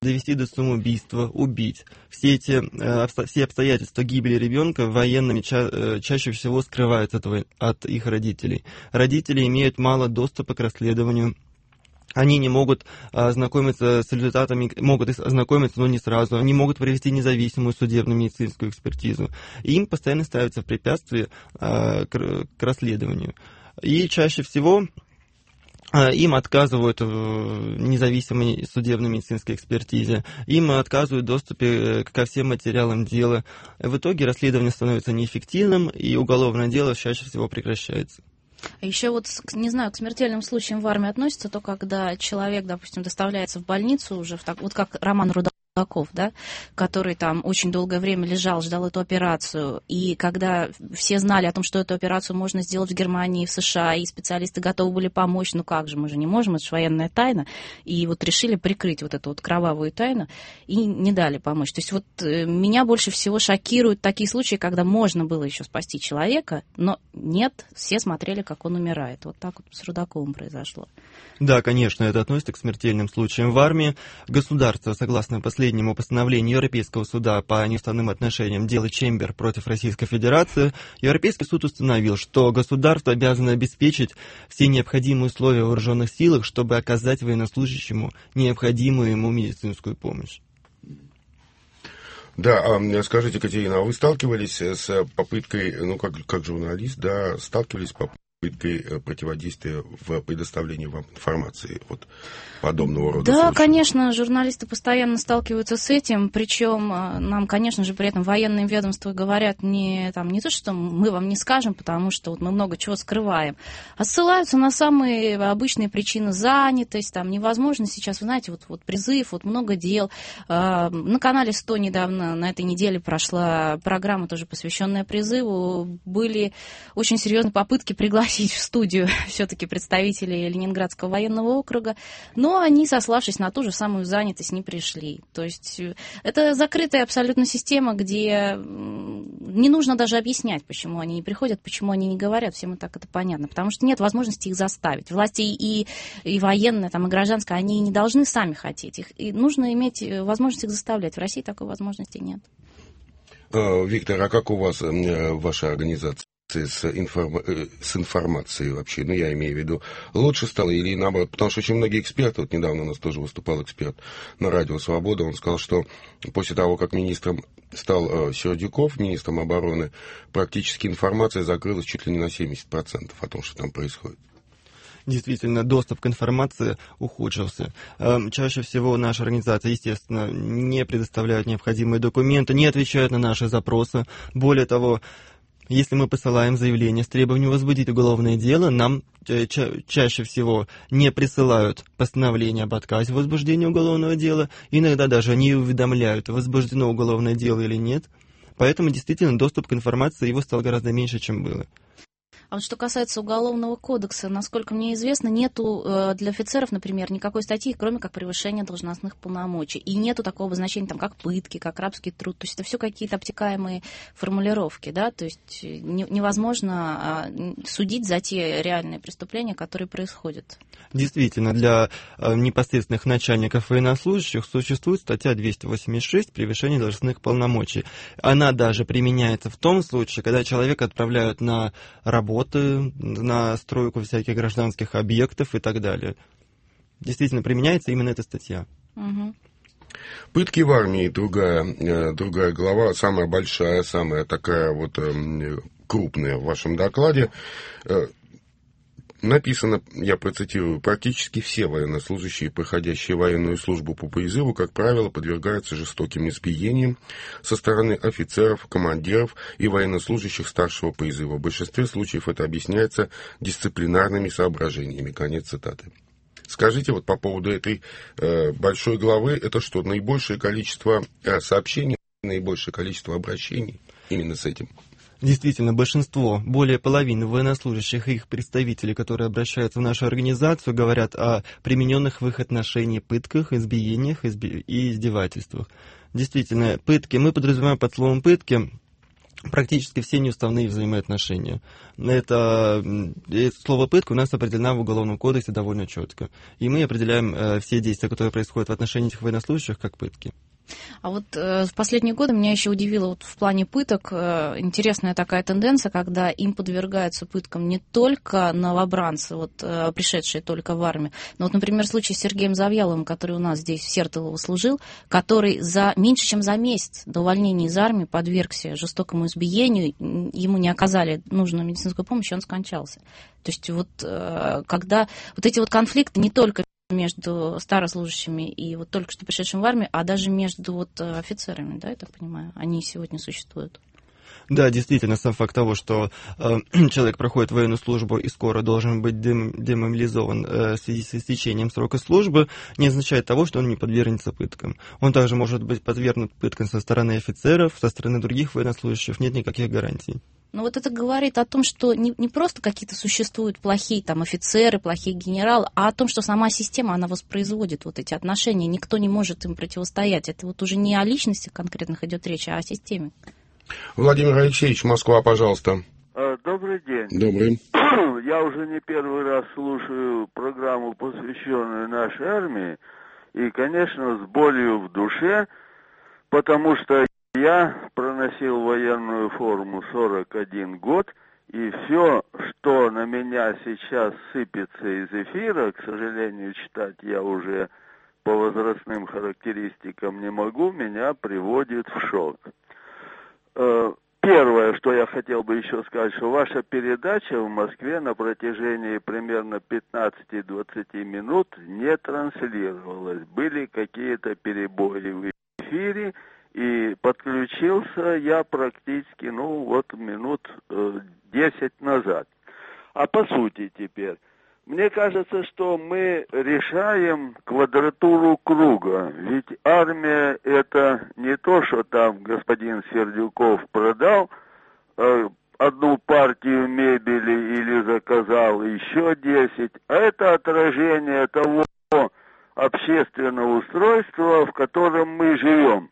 довести до самоубийства, убить. Все эти все обстоятельства гибели ребенка военными ча- чаще всего скрывают от, от их родителей. Родители имеют мало доступа к расследованию. Они не могут ознакомиться с результатами, могут ознакомиться, но не сразу. Они могут провести независимую судебную медицинскую экспертизу. И им постоянно ставятся препятствия к, к расследованию. И чаще всего им отказывают в независимой судебной медицинской экспертизе, им отказывают в доступе ко всем материалам дела. В итоге расследование становится неэффективным, и уголовное дело чаще всего прекращается. Еще вот, не знаю, к смертельным случаям в армии относится то, когда человек, допустим, доставляется в больницу уже, в так, вот как Роман Рудаков, да, который там очень долгое время лежал, ждал эту операцию, и когда все знали о том, что эту операцию можно сделать в Германии, в США, и специалисты готовы были помочь, ну как же, мы же не можем, это же военная тайна, и вот решили прикрыть вот эту вот кровавую тайну, и не дали помочь. То есть вот меня больше всего шокируют такие случаи, когда можно было еще спасти человека, но нет, все смотрели, как он умирает. Вот так вот с Рудаковым произошло. Да, конечно, это относится к смертельным случаям в армии. Государство, согласно последнему постановлению Европейского суда по неуставным отношениям дела Чембер против Российской Федерации, Европейский суд установил, что государство обязано обеспечить все необходимые условия в вооруженных силах, чтобы оказать военнослужащему необходимую ему медицинскую помощь. Да, а скажите, Катерина, а вы сталкивались с попыткой, ну, как, как журналист, да, сталкивались с попыткой противодействия в предоставлении вам информации от подобного рода Да, случаев? конечно, журналисты постоянно сталкиваются с этим, причем нам, конечно же, при этом военные ведомства говорят не, там, не то, что мы вам не скажем, потому что вот мы много чего скрываем, а ссылаются на самые обычные причины: занятость, там, невозможность сейчас, вы знаете, вот, вот призыв, вот много дел. На канале сто недавно, на этой неделе прошла программа, тоже посвященная призыву, были очень серьезные попытки пригласить в студию все-таки представителей Ленинградского военного округа, но они, сославшись на ту же самую занятость, не пришли. То есть это закрытая абсолютно система, где не нужно даже объяснять, почему они не приходят, почему они не говорят, всем и так это понятно, потому что нет возможности их заставить. Власти и, и военные, там, и гражданские, они не должны сами хотеть их, и нужно иметь возможность их заставлять. В России такой возможности нет. Виктор, а как у вас, ваша организация? С, информ... с информацией вообще, ну, я имею в виду, лучше стало или наоборот, потому что очень многие эксперты, вот недавно у нас тоже выступал эксперт на радио «Свобода», он сказал, что после того, как министром стал Сердюков, министром обороны, практически информация закрылась чуть ли не на семьдесят процентов о том, что там происходит. Действительно, доступ к информации ухудшился. Чаще всего наша организация, естественно, не предоставляет необходимые документы, не отвечает на наши запросы. Более того, если мы посылаем заявление с требованием возбудить уголовное дело, нам ча- чаще всего не присылают постановление об отказе в возбуждении уголовного дела, иногда даже не уведомляют, возбуждено уголовное дело или нет. Поэтому действительно доступ к информации его стал гораздо меньше, чем было. А вот что касается Уголовного кодекса, насколько мне известно, нету э, для офицеров, например, никакой статьи, кроме как превышение должностных полномочий. И нету такого обозначения, там, как пытки, как рабский труд. То есть это все какие-то обтекаемые формулировки, да, то есть не, невозможно э, судить за те реальные преступления, которые происходят. Действительно, для э, непосредственных начальников военнослужащих существует статья двести восемьдесят шесть «Превышение должностных полномочий». Она даже применяется в том случае, когда человека отправляют на работу, на стройку всяких гражданских объектов и так далее. Действительно, применяется именно эта статья. Угу. Пытки в армии, другая, другая глава, самая большая, самая такая вот крупная в вашем докладе. Написано, я процитирую: практически все военнослужащие, проходящие военную службу по призыву, как правило, подвергаются жестоким избиениям со стороны офицеров, командиров и военнослужащих старшего призыва. В большинстве случаев это объясняется дисциплинарными соображениями. Конец цитаты. Скажите вот по поводу этой э, большой главы, это что, наибольшее количество э, сообщений, наибольшее количество обращений именно с этим? Действительно, большинство, более половины военнослужащих и их представителей, которые обращаются в нашу организацию, говорят о примененных в их отношении пытках, избиениях и издевательствах. Действительно, пытки, мы подразумеваем под словом пытки практически все неуставные взаимоотношения. Это, это слово «пытка» у нас определено в Уголовном кодексе довольно четко. И мы определяем э, все действия, которые происходят в отношении этих военнослужащих, как пытки. А вот э, в последние годы меня еще удивило вот в плане пыток э, интересная такая тенденция, когда им подвергаются пыткам не только новобранцы, вот, э, пришедшие только в армию, но вот, например, случай с Сергеем Завьяловым, который у нас здесь в Сертолово служил, который за меньше, чем за месяц до увольнения из армии подвергся жестокому избиению, ему не оказали нужную медицинскую помощь, и он скончался. То есть вот э, когда вот эти вот конфликты не только между старослужащими и вот только что пришедшим в армию, а даже между вот офицерами, да, я так понимаю, они сегодня существуют. Да, действительно, сам факт того, что э, человек проходит военную службу и скоро должен быть дем, демобилизован э, в связи с истечением срока службы, не означает того, что он не подвергнется пыткам. Он также может быть подвергнут пыткам со стороны офицеров, со стороны других военнослужащих, нет никаких гарантий. Но вот это говорит о том, что не, не просто какие-то существуют плохие там офицеры, плохие генералы, а о том, что сама система, она воспроизводит вот эти отношения, никто не может им противостоять. Это вот уже не о личностях конкретных идет речь, а о системе. Владимир Алексеевич, Москва, пожалуйста. Добрый день. Добрый. Я уже не первый раз слушаю программу, посвященную нашей армии, и, конечно, с болью в душе, потому что я проносил военную форму сорок один год, и все, что на меня сейчас сыпется из эфира, к сожалению, читать я уже по возрастным характеристикам не могу, меня приводит в шок. Первое, что я хотел бы еще сказать, что ваша передача в Москве на протяжении примерно пятнадцать-двадцать минут не транслировалась. Были какие-то перебои в эфире, и подключился я практически, ну, вот минут э, десять назад. А по сути теперь, мне кажется, что мы решаем квадратуру круга. Ведь армия — это не то, что там господин Сердюков продал э, одну партию мебели или заказал еще десять, а это отражение того общественного устройства, в котором мы живем.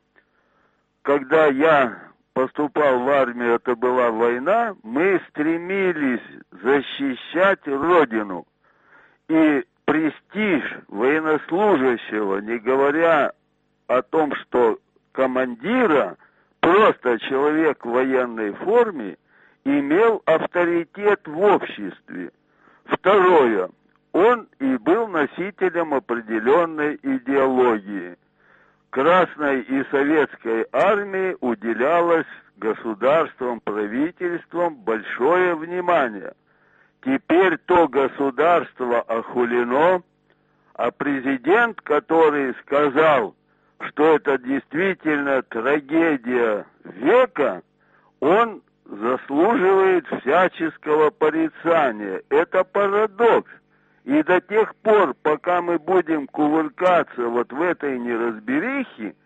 Когда я поступал в армию, это была война, мы стремились защищать Родину. И престиж военнослужащего, не говоря о том, что командира, просто человек в военной форме, имел авторитет в обществе. Второе, он и был носителем определенной идеологии. Красной и советской армии уделялось государством, правительством большое внимание. Теперь то государство охулено, а президент, который сказал, что это действительно трагедия века, он заслуживает всяческого порицания. Это парадокс. И до тех пор, пока мы будем кувыркаться вот в этой неразберихе,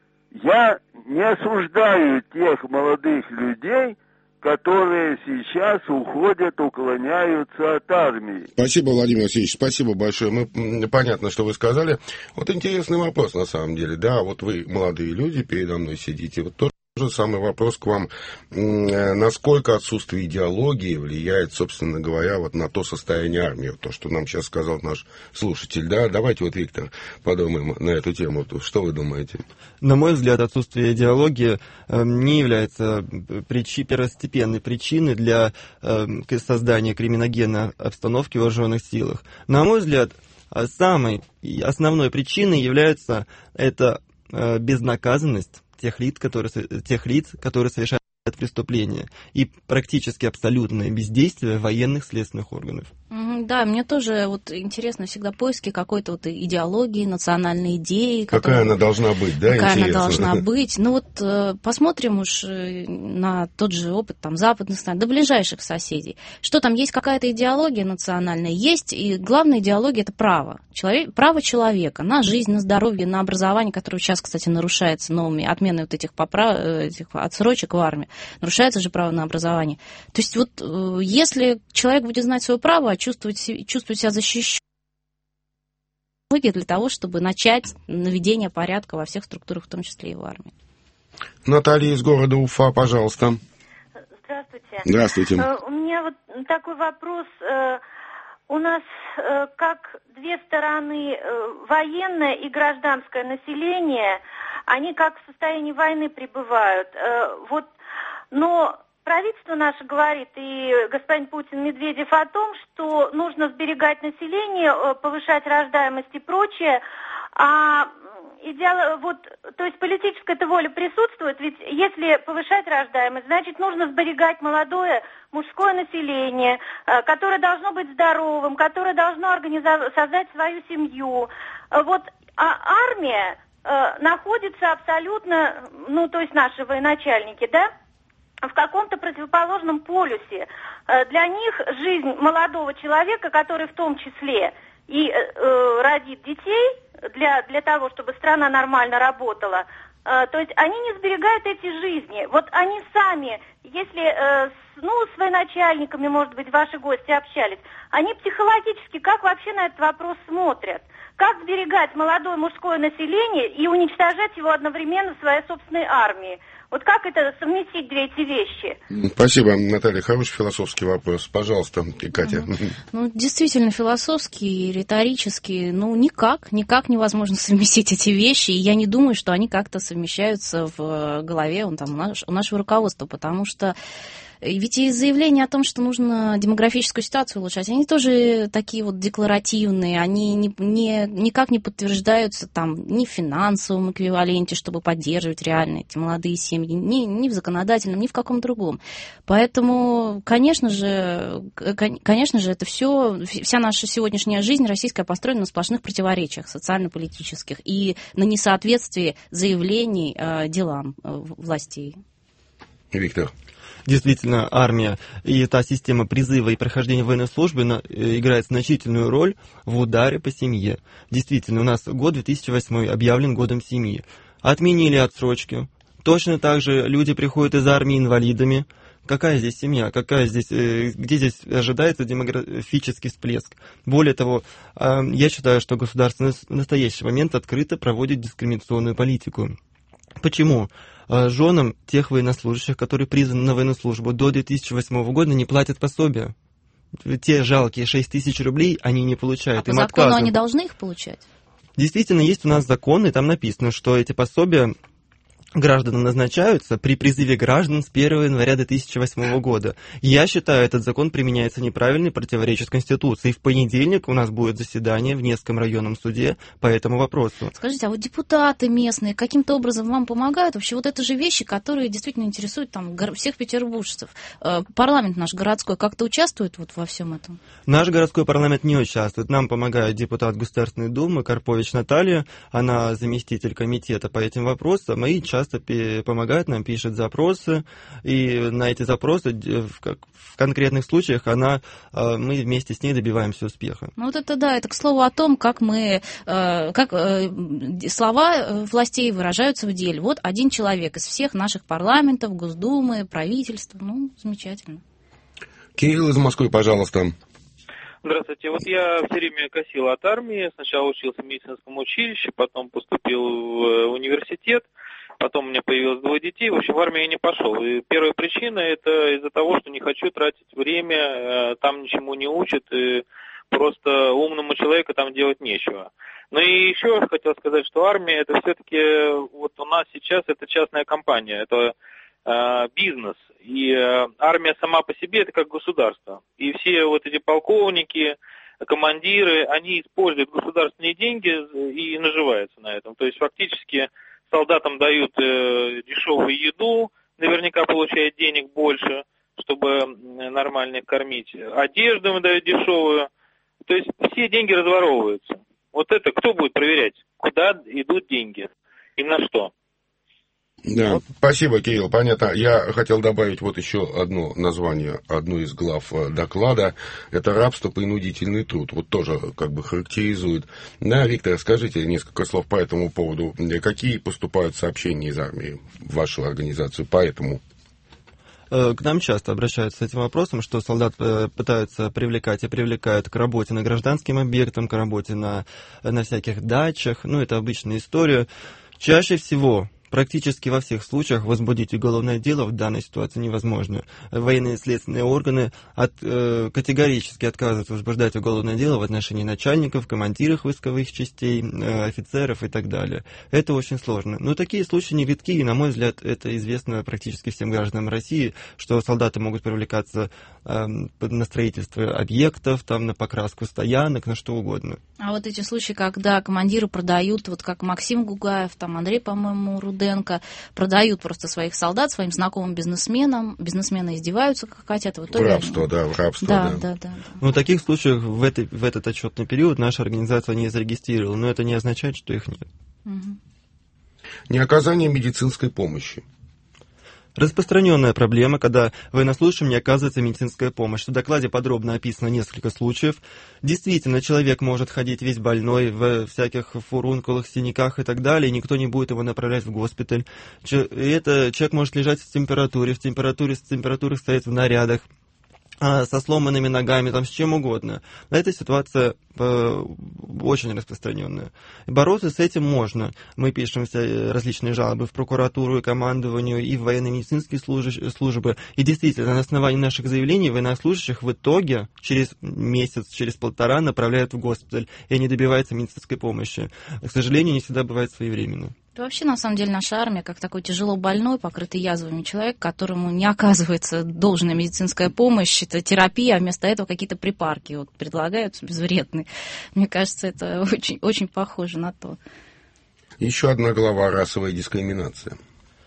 я не осуждаю тех молодых людей, которые сейчас уходят, уклоняются от армии. Спасибо, Владимир Васильевич, спасибо большое. Мы, понятно, что вы сказали. Вот интересный вопрос, на самом деле. Да, вот вы, молодые люди, передо мной сидите. Вот тот же самый вопрос к вам. Насколько отсутствие идеологии влияет, собственно говоря, вот на то состояние армии? То, что нам сейчас сказал наш слушатель. Да, давайте вот, Виктор, подумаем на эту тему. Что вы думаете? На мой взгляд, отсутствие идеологии не является причи, первостепенной причиной для создания криминогенной обстановки в вооруженных силах. На мой взгляд, самой основной причиной является это безнаказанность тех лиц, которые, тех лиц, которые совершают преступления, и практически абсолютное бездействие военных следственных органов. Да, мне тоже вот интересно всегда поиски какой-то вот идеологии, национальной идеи. Какая которая, она должна быть, да? Какая интересно. она должна быть. Ну вот э, посмотрим уж на тот же опыт там западных стран, до ближайших соседей. Что там, есть какая-то идеология национальная? Есть, и главная идеология — это право. Человек, право человека на жизнь, на здоровье, на образование, которое сейчас, кстати, нарушается новыми отменой вот этих, поправ... этих отсрочек в армии. Нарушается же право на образование. То есть вот э, если человек будет знать свое право, чувствовать, чувствовать себя защищенным для того, чтобы начать наведение порядка во всех структурах, в том числе и в армии. Наталья из города Уфа, пожалуйста. Здравствуйте. Здравствуйте. У меня вот такой вопрос. У нас как две стороны, военное и гражданское население, они как в состоянии войны пребывают. Вот, но правительство наше говорит, и господин Путин, Медведев, о том, что нужно сберегать население, повышать рождаемость и прочее. А идеал, вот, то есть политическая-то воля присутствует, ведь если повышать рождаемость, значит нужно сберегать молодое мужское население, которое должно быть здоровым, которое должно организовать, создать свою семью. Вот, а армия э, находится абсолютно, ну, то есть наши военачальники, да, в каком-то противоположном полюсе. Э, для них жизнь молодого человека, который в том числе и э, родит детей, для, для того, чтобы страна нормально работала, э, то есть они не сберегают эти жизни. Вот они сами, если э, с, ну, с военачальниками, может быть, ваши гости общались, они психологически как вообще на этот вопрос смотрят? Как сберегать молодое мужское население и уничтожать его одновременно в своей собственной армии? Вот как это совместить две эти вещи? Спасибо, Наталья. Хороший философский вопрос. Пожалуйста, Катя. Угу. Ну, действительно, философский, риторический. Ну, никак, никак невозможно совместить эти вещи. И я не думаю, что они как-то совмещаются в голове он, там, у, наш, у нашего руководства, потому что ведь и заявления о том, что нужно демографическую ситуацию улучшать, они тоже такие вот декларативные, они не, не, никак не подтверждаются там ни в финансовом эквиваленте, чтобы поддерживать реально эти молодые семьи, ни, ни в законодательном, ни в каком другом. Поэтому, конечно же, конечно же, это все, вся наша сегодняшняя жизнь российская построена на сплошных противоречиях социально-политических и на несоответствии заявлений э, делам э, властей. Виктор. Действительно, армия и та система призыва и прохождения военной службы играет значительную роль в ударе по семье. Действительно, у нас год две тысячи восьмой объявлен годом семьи. Отменили отсрочки. Точно так же люди приходят из армии инвалидами. Какая здесь семья? Какая здесь, где здесь ожидается демографический всплеск? Более того, я считаю, что государство в настоящий момент открыто проводит дискриминационную политику. Почему? Женам тех военнослужащих, которые призваны на военную службу до две тысячи восьмого года, не платят пособия. Те жалкие шесть тысяч рублей они не получают. А по закону отказывают. Они должны их получать? Действительно, есть у нас закон, и там написано, что эти пособия гражданам назначаются при призыве граждан с первого января две тысячи восьмого года. Я считаю, этот закон применяется неправильно и противоречит Конституции. И в понедельник у нас будет заседание в Невском районном суде по этому вопросу. Скажите, а вот депутаты местные каким-то образом вам помогают? Вообще вот это же вещи, которые действительно интересуют там всех петербуржцев. Парламент наш городской как-то участвует вот во всем этом? Наш городской парламент не участвует. Нам помогает депутат Государственной Думы Карпович Наталья. Она заместитель комитета по этим вопросам. И часто помогает нам, пишет запросы, и на эти запросы в, в конкретных случаях она, мы вместе с ней добиваемся успеха. Ну вот это да, это к слову о том, как мы, как слова властей выражаются в деле. Вот один человек из всех наших парламентов, Госдумы, правительства, ну, замечательно. Кирилл из Москвы, пожалуйста. Здравствуйте. Вот я все время косил от армии. Сначала учился в медицинском училище, потом поступил в университет. Потом у меня появилось двое детей. В общем, в армию я не пошел. И первая причина – это из-за того, что не хочу тратить время, там ничему не учат, и просто умному человеку там делать нечего. Ну и еще хотел сказать, что армия – это все-таки, вот у нас сейчас это частная компания, это э, бизнес. И э, армия сама по себе – это как государство. И все вот эти полковники, командиры, они используют государственные деньги и наживаются на этом. То есть фактически солдатам дают э, дешевую еду, наверняка получают денег больше, чтобы нормально их кормить. Одежду им дают дешевую. То есть все деньги разворовываются. Вот это кто будет проверять, куда идут деньги и на что? Да, вот. Спасибо, Кирилл, понятно. Я хотел добавить вот еще одно название, одну из глав доклада. Это рабство, принудительный труд. Вот тоже как бы характеризует. Да, Виктор, скажите несколько слов по этому поводу. Какие поступают сообщения из армии в вашу организацию по этому? К нам часто обращаются с этим вопросом, что солдат пытаются привлекать и привлекают к работе на гражданским объектам, к работе на, на всяких дачах. Ну, это обычная история. Чаще всего Практически во всех случаях возбудить уголовное дело в данной ситуации невозможно. Военные следственные органы от, э, категорически отказываются возбуждать уголовное дело в отношении начальников, командиров войсковых частей, э, офицеров и так далее. Это очень сложно. Но такие случаи нередки, и, на мой взгляд, это известно практически всем гражданам России, что солдаты могут привлекаться э, на строительство объектов, там, на покраску стоянок, на что угодно. А вот эти случаи, когда командиры продают, вот как Максим Гугаев, там Андрей, по-моему, Руденко, продают просто своих солдат своим знакомым бизнесменам, бизнесмены издеваются, как хотят. В, итоге в рабство, они... да, в рабство, да. да. да, да, да. Ну, таких случаев в, этой, в этот отчетный период наша организация не зарегистрировала, но это не означает, что их нет. Угу. Неоказание медицинской помощи. Распространенная проблема, когда военнослужащим не оказывается медицинская помощь. В докладе подробно описано несколько случаев. Действительно, человек может ходить весь больной в всяких фурункулах, синяках и так далее, и никто не будет его направлять в госпиталь. И это человек может лежать в температуре, в температуре, с температурой стоять в нарядах, со сломанными ногами, там, с чем угодно. Эта ситуация э, очень распространенная. Бороться с этим можно. Мы пишем все различные жалобы в прокуратуру и командованию, и в военно-медицинские службы. И действительно, на основании наших заявлений военнослужащих в итоге через месяц, через полтора направляют в госпиталь, и они добиваются медицинской помощи. К сожалению, не всегда бывает своевременно. Вообще, на самом деле, наша армия, как такой тяжело больной, покрытый язвами человек, которому не оказывается должная медицинская помощь, это терапия, а вместо этого какие-то припарки вот предлагаются безвредные. Мне кажется, это очень, очень похоже на то. Еще одна глава — расовая дискриминация.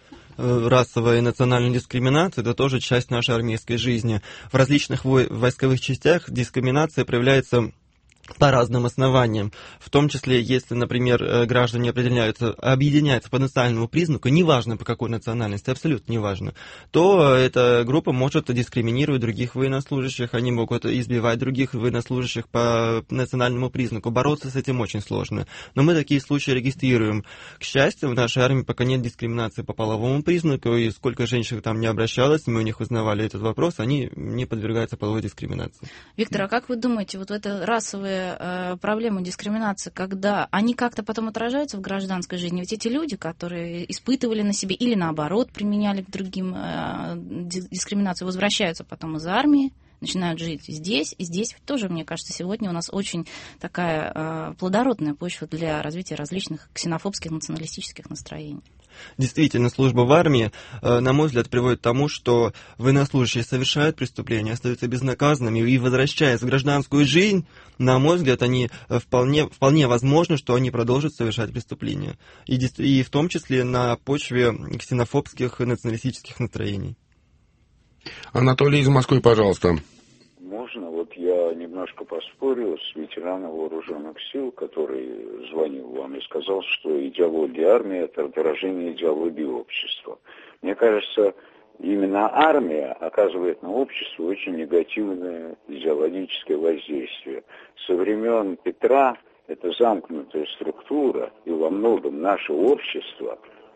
Расовая и национальная дискриминация – это тоже часть нашей армейской жизни. В различных войсковых частях дискриминация проявляется по разным основаниям, в том числе, если, например, граждане определяются, объединяются по национальному признаку, неважно по какой национальности, абсолютно неважно, то эта группа может дискриминировать других военнослужащих, они могут избивать других военнослужащих по национальному признаку. Бороться с этим очень сложно. Но мы такие случаи регистрируем. К счастью, в нашей армии пока нет дискриминации по половому признаку, и сколько женщин там не обращалось, мы у них узнавали этот вопрос, они не подвергаются половой дискриминации. Виктор, а как вы думаете, вот это расовое проблемы дискриминации, когда они как-то потом отражаются в гражданской жизни? Ведь эти люди, которые испытывали на себе или наоборот применяли к другим э, дискриминацию, возвращаются потом из армии, начинают жить здесь, и здесь тоже, мне кажется, сегодня у нас очень такая э, плодородная почва для развития различных ксенофобских, националистических настроений. Действительно, служба в армии, на мой взгляд, приводит к тому, что военнослужащие совершают преступления, остаются безнаказанными, и, возвращаясь в гражданскую жизнь, на мой взгляд, они вполне, вполне возможно, что они продолжат совершать преступления. И, и в том числе на почве ксенофобских и националистических настроений. Анатолий из Москвы, пожалуйста. Можно? Вот я немножко поспорил с ветераном вооруженных сил, который звонил вам и сказал, что идеология армии – это отражение идеологии общества. Мне кажется, именно армия оказывает на общество очень негативное идеологическое воздействие. Со времен Петра это замкнутая структура, и во многом наше общество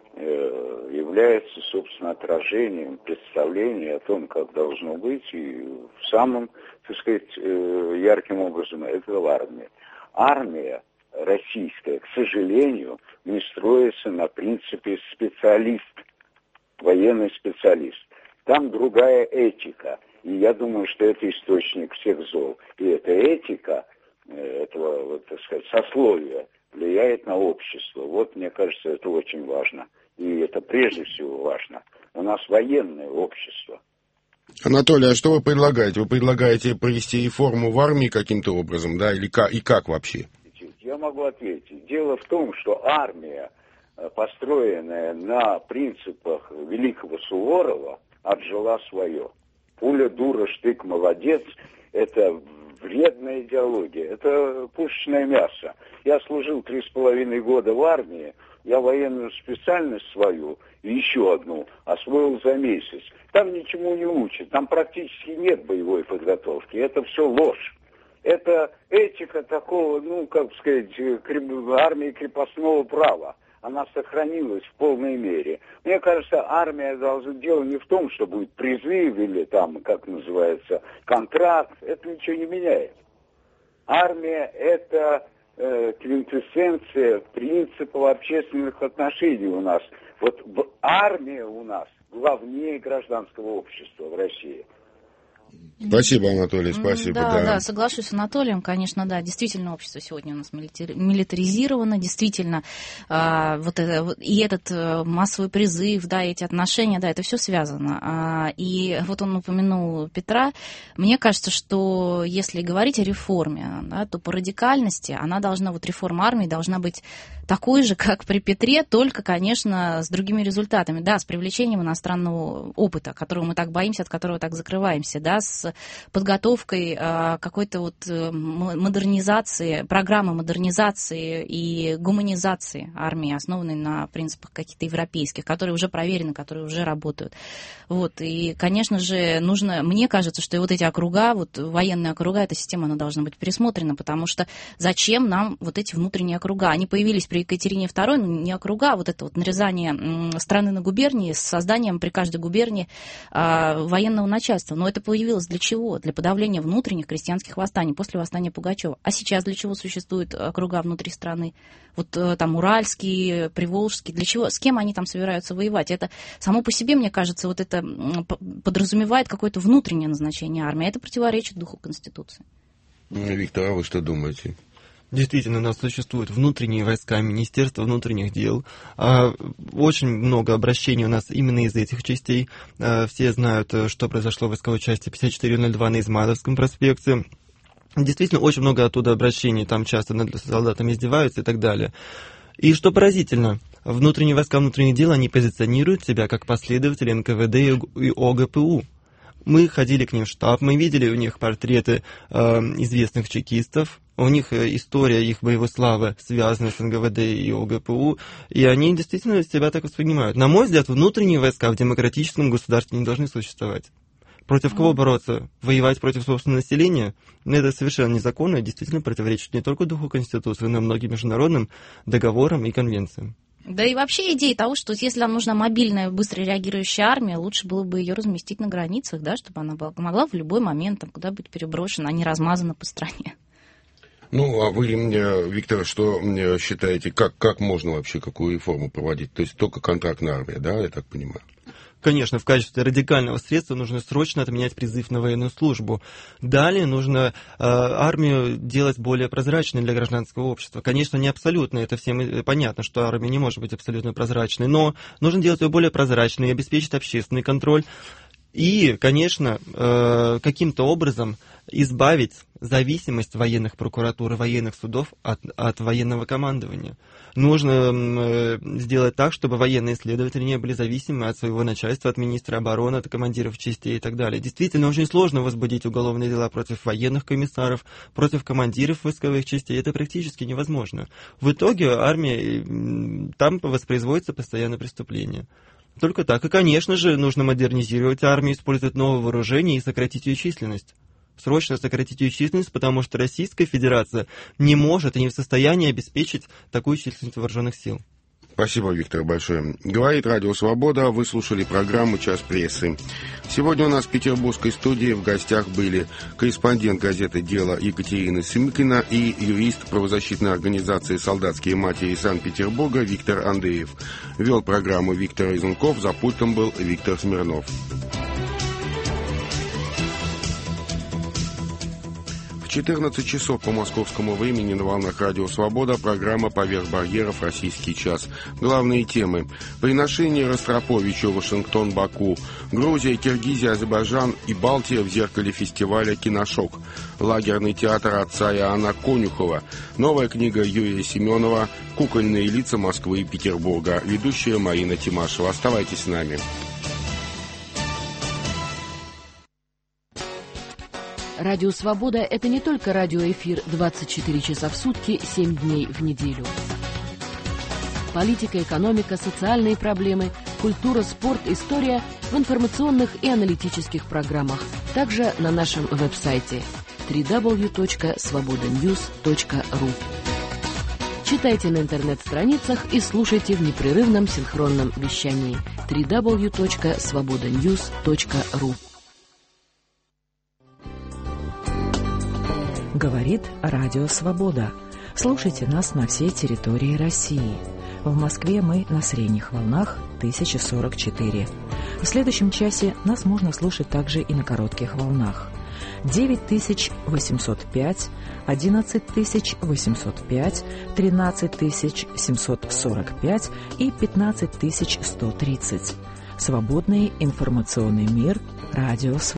является, собственно, отражением представления о том, как должно быть, и самым, так сказать, ярким образом это в армии. Армия российская, к сожалению, не строится на принципе специалист, военный специалист. Там другая этика, и я думаю, что это источник всех зол. И эта этика, этого, вот, так сказать, сословия влияет на общество. Вот, мне кажется, это очень важно. И это прежде всего важно. У нас военное общество. Анатолий, а что вы предлагаете? Вы предлагаете провести реформу в армии каким-то образом, да, или как, и как вообще? Я могу ответить. Дело в том, что армия, построенная на принципах великого Суворова, отжила свое. Пуля, дура, штык, молодец – это вредная идеология, это пушечное мясо. Я служил три с половиной года в армии, я военную специальность свою и еще одну освоил за месяц. Там ничему не учат, там практически нет боевой подготовки, это все ложь. Это этика такого, ну, как сказать, армии крепостного права. Она сохранилась в полной мере. Мне кажется, армия должна... Дело не в том, что будет призыв или там, как называется, контракт. Это ничего не меняет. Армия – это э, квинтэссенция принципов общественных отношений у нас Вот армия у нас главнее гражданского общества в России. Спасибо, Анатолий, спасибо. Да, да, да, соглашусь с Анатолием, конечно, да, действительно, общество сегодня у нас милитаризировано, действительно, а, вот это, и этот массовый призыв, да, эти отношения, да, это все связано. А, и вот он упомянул Петра. Мне кажется, что если говорить о реформе, да, то по радикальности она должна, вот реформа армии должна быть такой же, как при Петре, только, конечно, с другими результатами, да, с привлечением иностранного опыта, которого мы так боимся, от которого так закрываемся, да, с подготовкой а, какой-то вот модернизации, программы модернизации и гуманизации армии, основанной на принципах каких-то европейских, которые уже проверены, которые уже работают. Вот, и, конечно же, нужно, мне кажется, что и вот эти округа, вот военные округа, эта система, она должна быть пересмотрена, потому что зачем нам вот эти внутренние округа? Они появились при Екатерине второй, но не округа, а вот это вот нарезание страны на губернии с созданием при каждой губернии а, военного начальства. Но это появилось для чего? Для подавления внутренних крестьянских восстаний после восстания Пугачева. А сейчас для чего существуют округа внутри страны? Вот там Уральские, Приволжские, для чего? С кем они там собираются воевать? Это само по себе, мне кажется, вот это подразумевает какое-то внутреннее назначение армии. Это противоречит духу Конституции. Виктор, а вы что думаете? Действительно, у нас существуют внутренние войска, Министерство внутренних дел. Очень много обращений у нас именно из этих частей. Все знают, что произошло в войсковой части пятьдесят четыре ноль два на Измайловском проспекте. Действительно, очень много оттуда обращений, там часто над солдатами издеваются и так далее. И что поразительно, внутренние войска внутренних дел, они позиционируют себя как последователи эн ка вэ дэ и о гэ пэ у. Мы ходили к ним в штаб, мы видели у них портреты э, известных чекистов, у них история их боевой славы связана с эн ка вэ дэ и о гэ пэ у, и они действительно себя так воспринимают. На мой взгляд, внутренние войска в демократическом государстве не должны существовать. Против кого бороться? Воевать против собственного населения? Это совершенно незаконно и действительно противоречит не только духу Конституции, но и многим международным договорам и конвенциям. Да и вообще идея того, что если нам нужна мобильная, быстро реагирующая армия, лучше было бы ее разместить на границах, да, чтобы она могла в любой момент там, куда быть переброшена, а не размазана по стране. Ну, а вы, Виктор, что считаете, как, как можно вообще какую реформу проводить? То есть только контрактная армия, да, я так понимаю? Конечно, в качестве радикального средства нужно срочно отменять призыв на военную службу. Далее нужно э, армию делать более прозрачной для гражданского общества. Конечно, не абсолютно, это всем понятно, что армия не может быть абсолютно прозрачной, но нужно делать ее более прозрачной и обеспечить общественный контроль. И, конечно, э, каким-то образом избавить зависимость военных прокуратур и военных судов от, от военного командования. Нужно э, сделать так, чтобы военные следователи не были зависимы от своего начальства, от министра обороны, от командиров частей и так далее. Действительно, очень сложно возбудить уголовные дела против военных комиссаров, против командиров войсковых частей. Это практически невозможно. В итоге армия, там воспроизводится постоянное преступление. Только так. И, конечно же, нужно модернизировать армию, использовать новое вооружение и сократить ее численность. Срочно сократить ее численность, потому что Российская Федерация не может и не в состоянии обеспечить такую численность вооруженных сил. Спасибо, Виктор, большое. Говорит Радио Свобода. Вы слушали программу «Час прессы». Сегодня у нас в петербургской студии в гостях были корреспондент газеты «Дело» Екатерина Смыкина и юрист правозащитной организации «Солдатские матери» Санкт-Петербурга Виктор Андреев. Вел программу Виктор Изунков, за пультом был Виктор Смирнов. четырнадцать часов по московскому времени на волнах Радио Свобода программа «Поверх барьеров. Российский час». Главные темы. Приношение Ростроповичу, Вашингтон, Баку. Грузия, Киргизия, Азербайджан и Балтия в зеркале фестиваля «Киношок». Лагерный театр отца Иоанна Конюхова. Новая книга Юрия Семенова «Кукольные лица Москвы и Петербурга». Ведущая Марина Тимашева. Оставайтесь с нами. Радио «Свобода» — это не только радиоэфир двадцать четыре часа в сутки, семь дней в неделю. Политика, экономика, социальные проблемы, культура, спорт, история в информационных и аналитических программах. Также на нашем веб-сайте дабл ю дабл ю дабл ю точка свобода ньюс точка ру. Читайте на интернет-страницах и слушайте в непрерывном синхронном вещании дабл ю дабл ю дабл ю точка свобода ньюс точка ру. Говорит Радио Свобода. Слушайте нас на всей территории России. В Москве мы на средних волнах тысяча сорок четыре. В следующем часе нас можно слушать также и на коротких волнах. девять тысяч восемьсот пять, одиннадцать тысяч восемьсот пять, тринадцать тысяч семьсот сорок пять и пятнадцать тысяч сто тридцать. Свободный информационный мир. Радио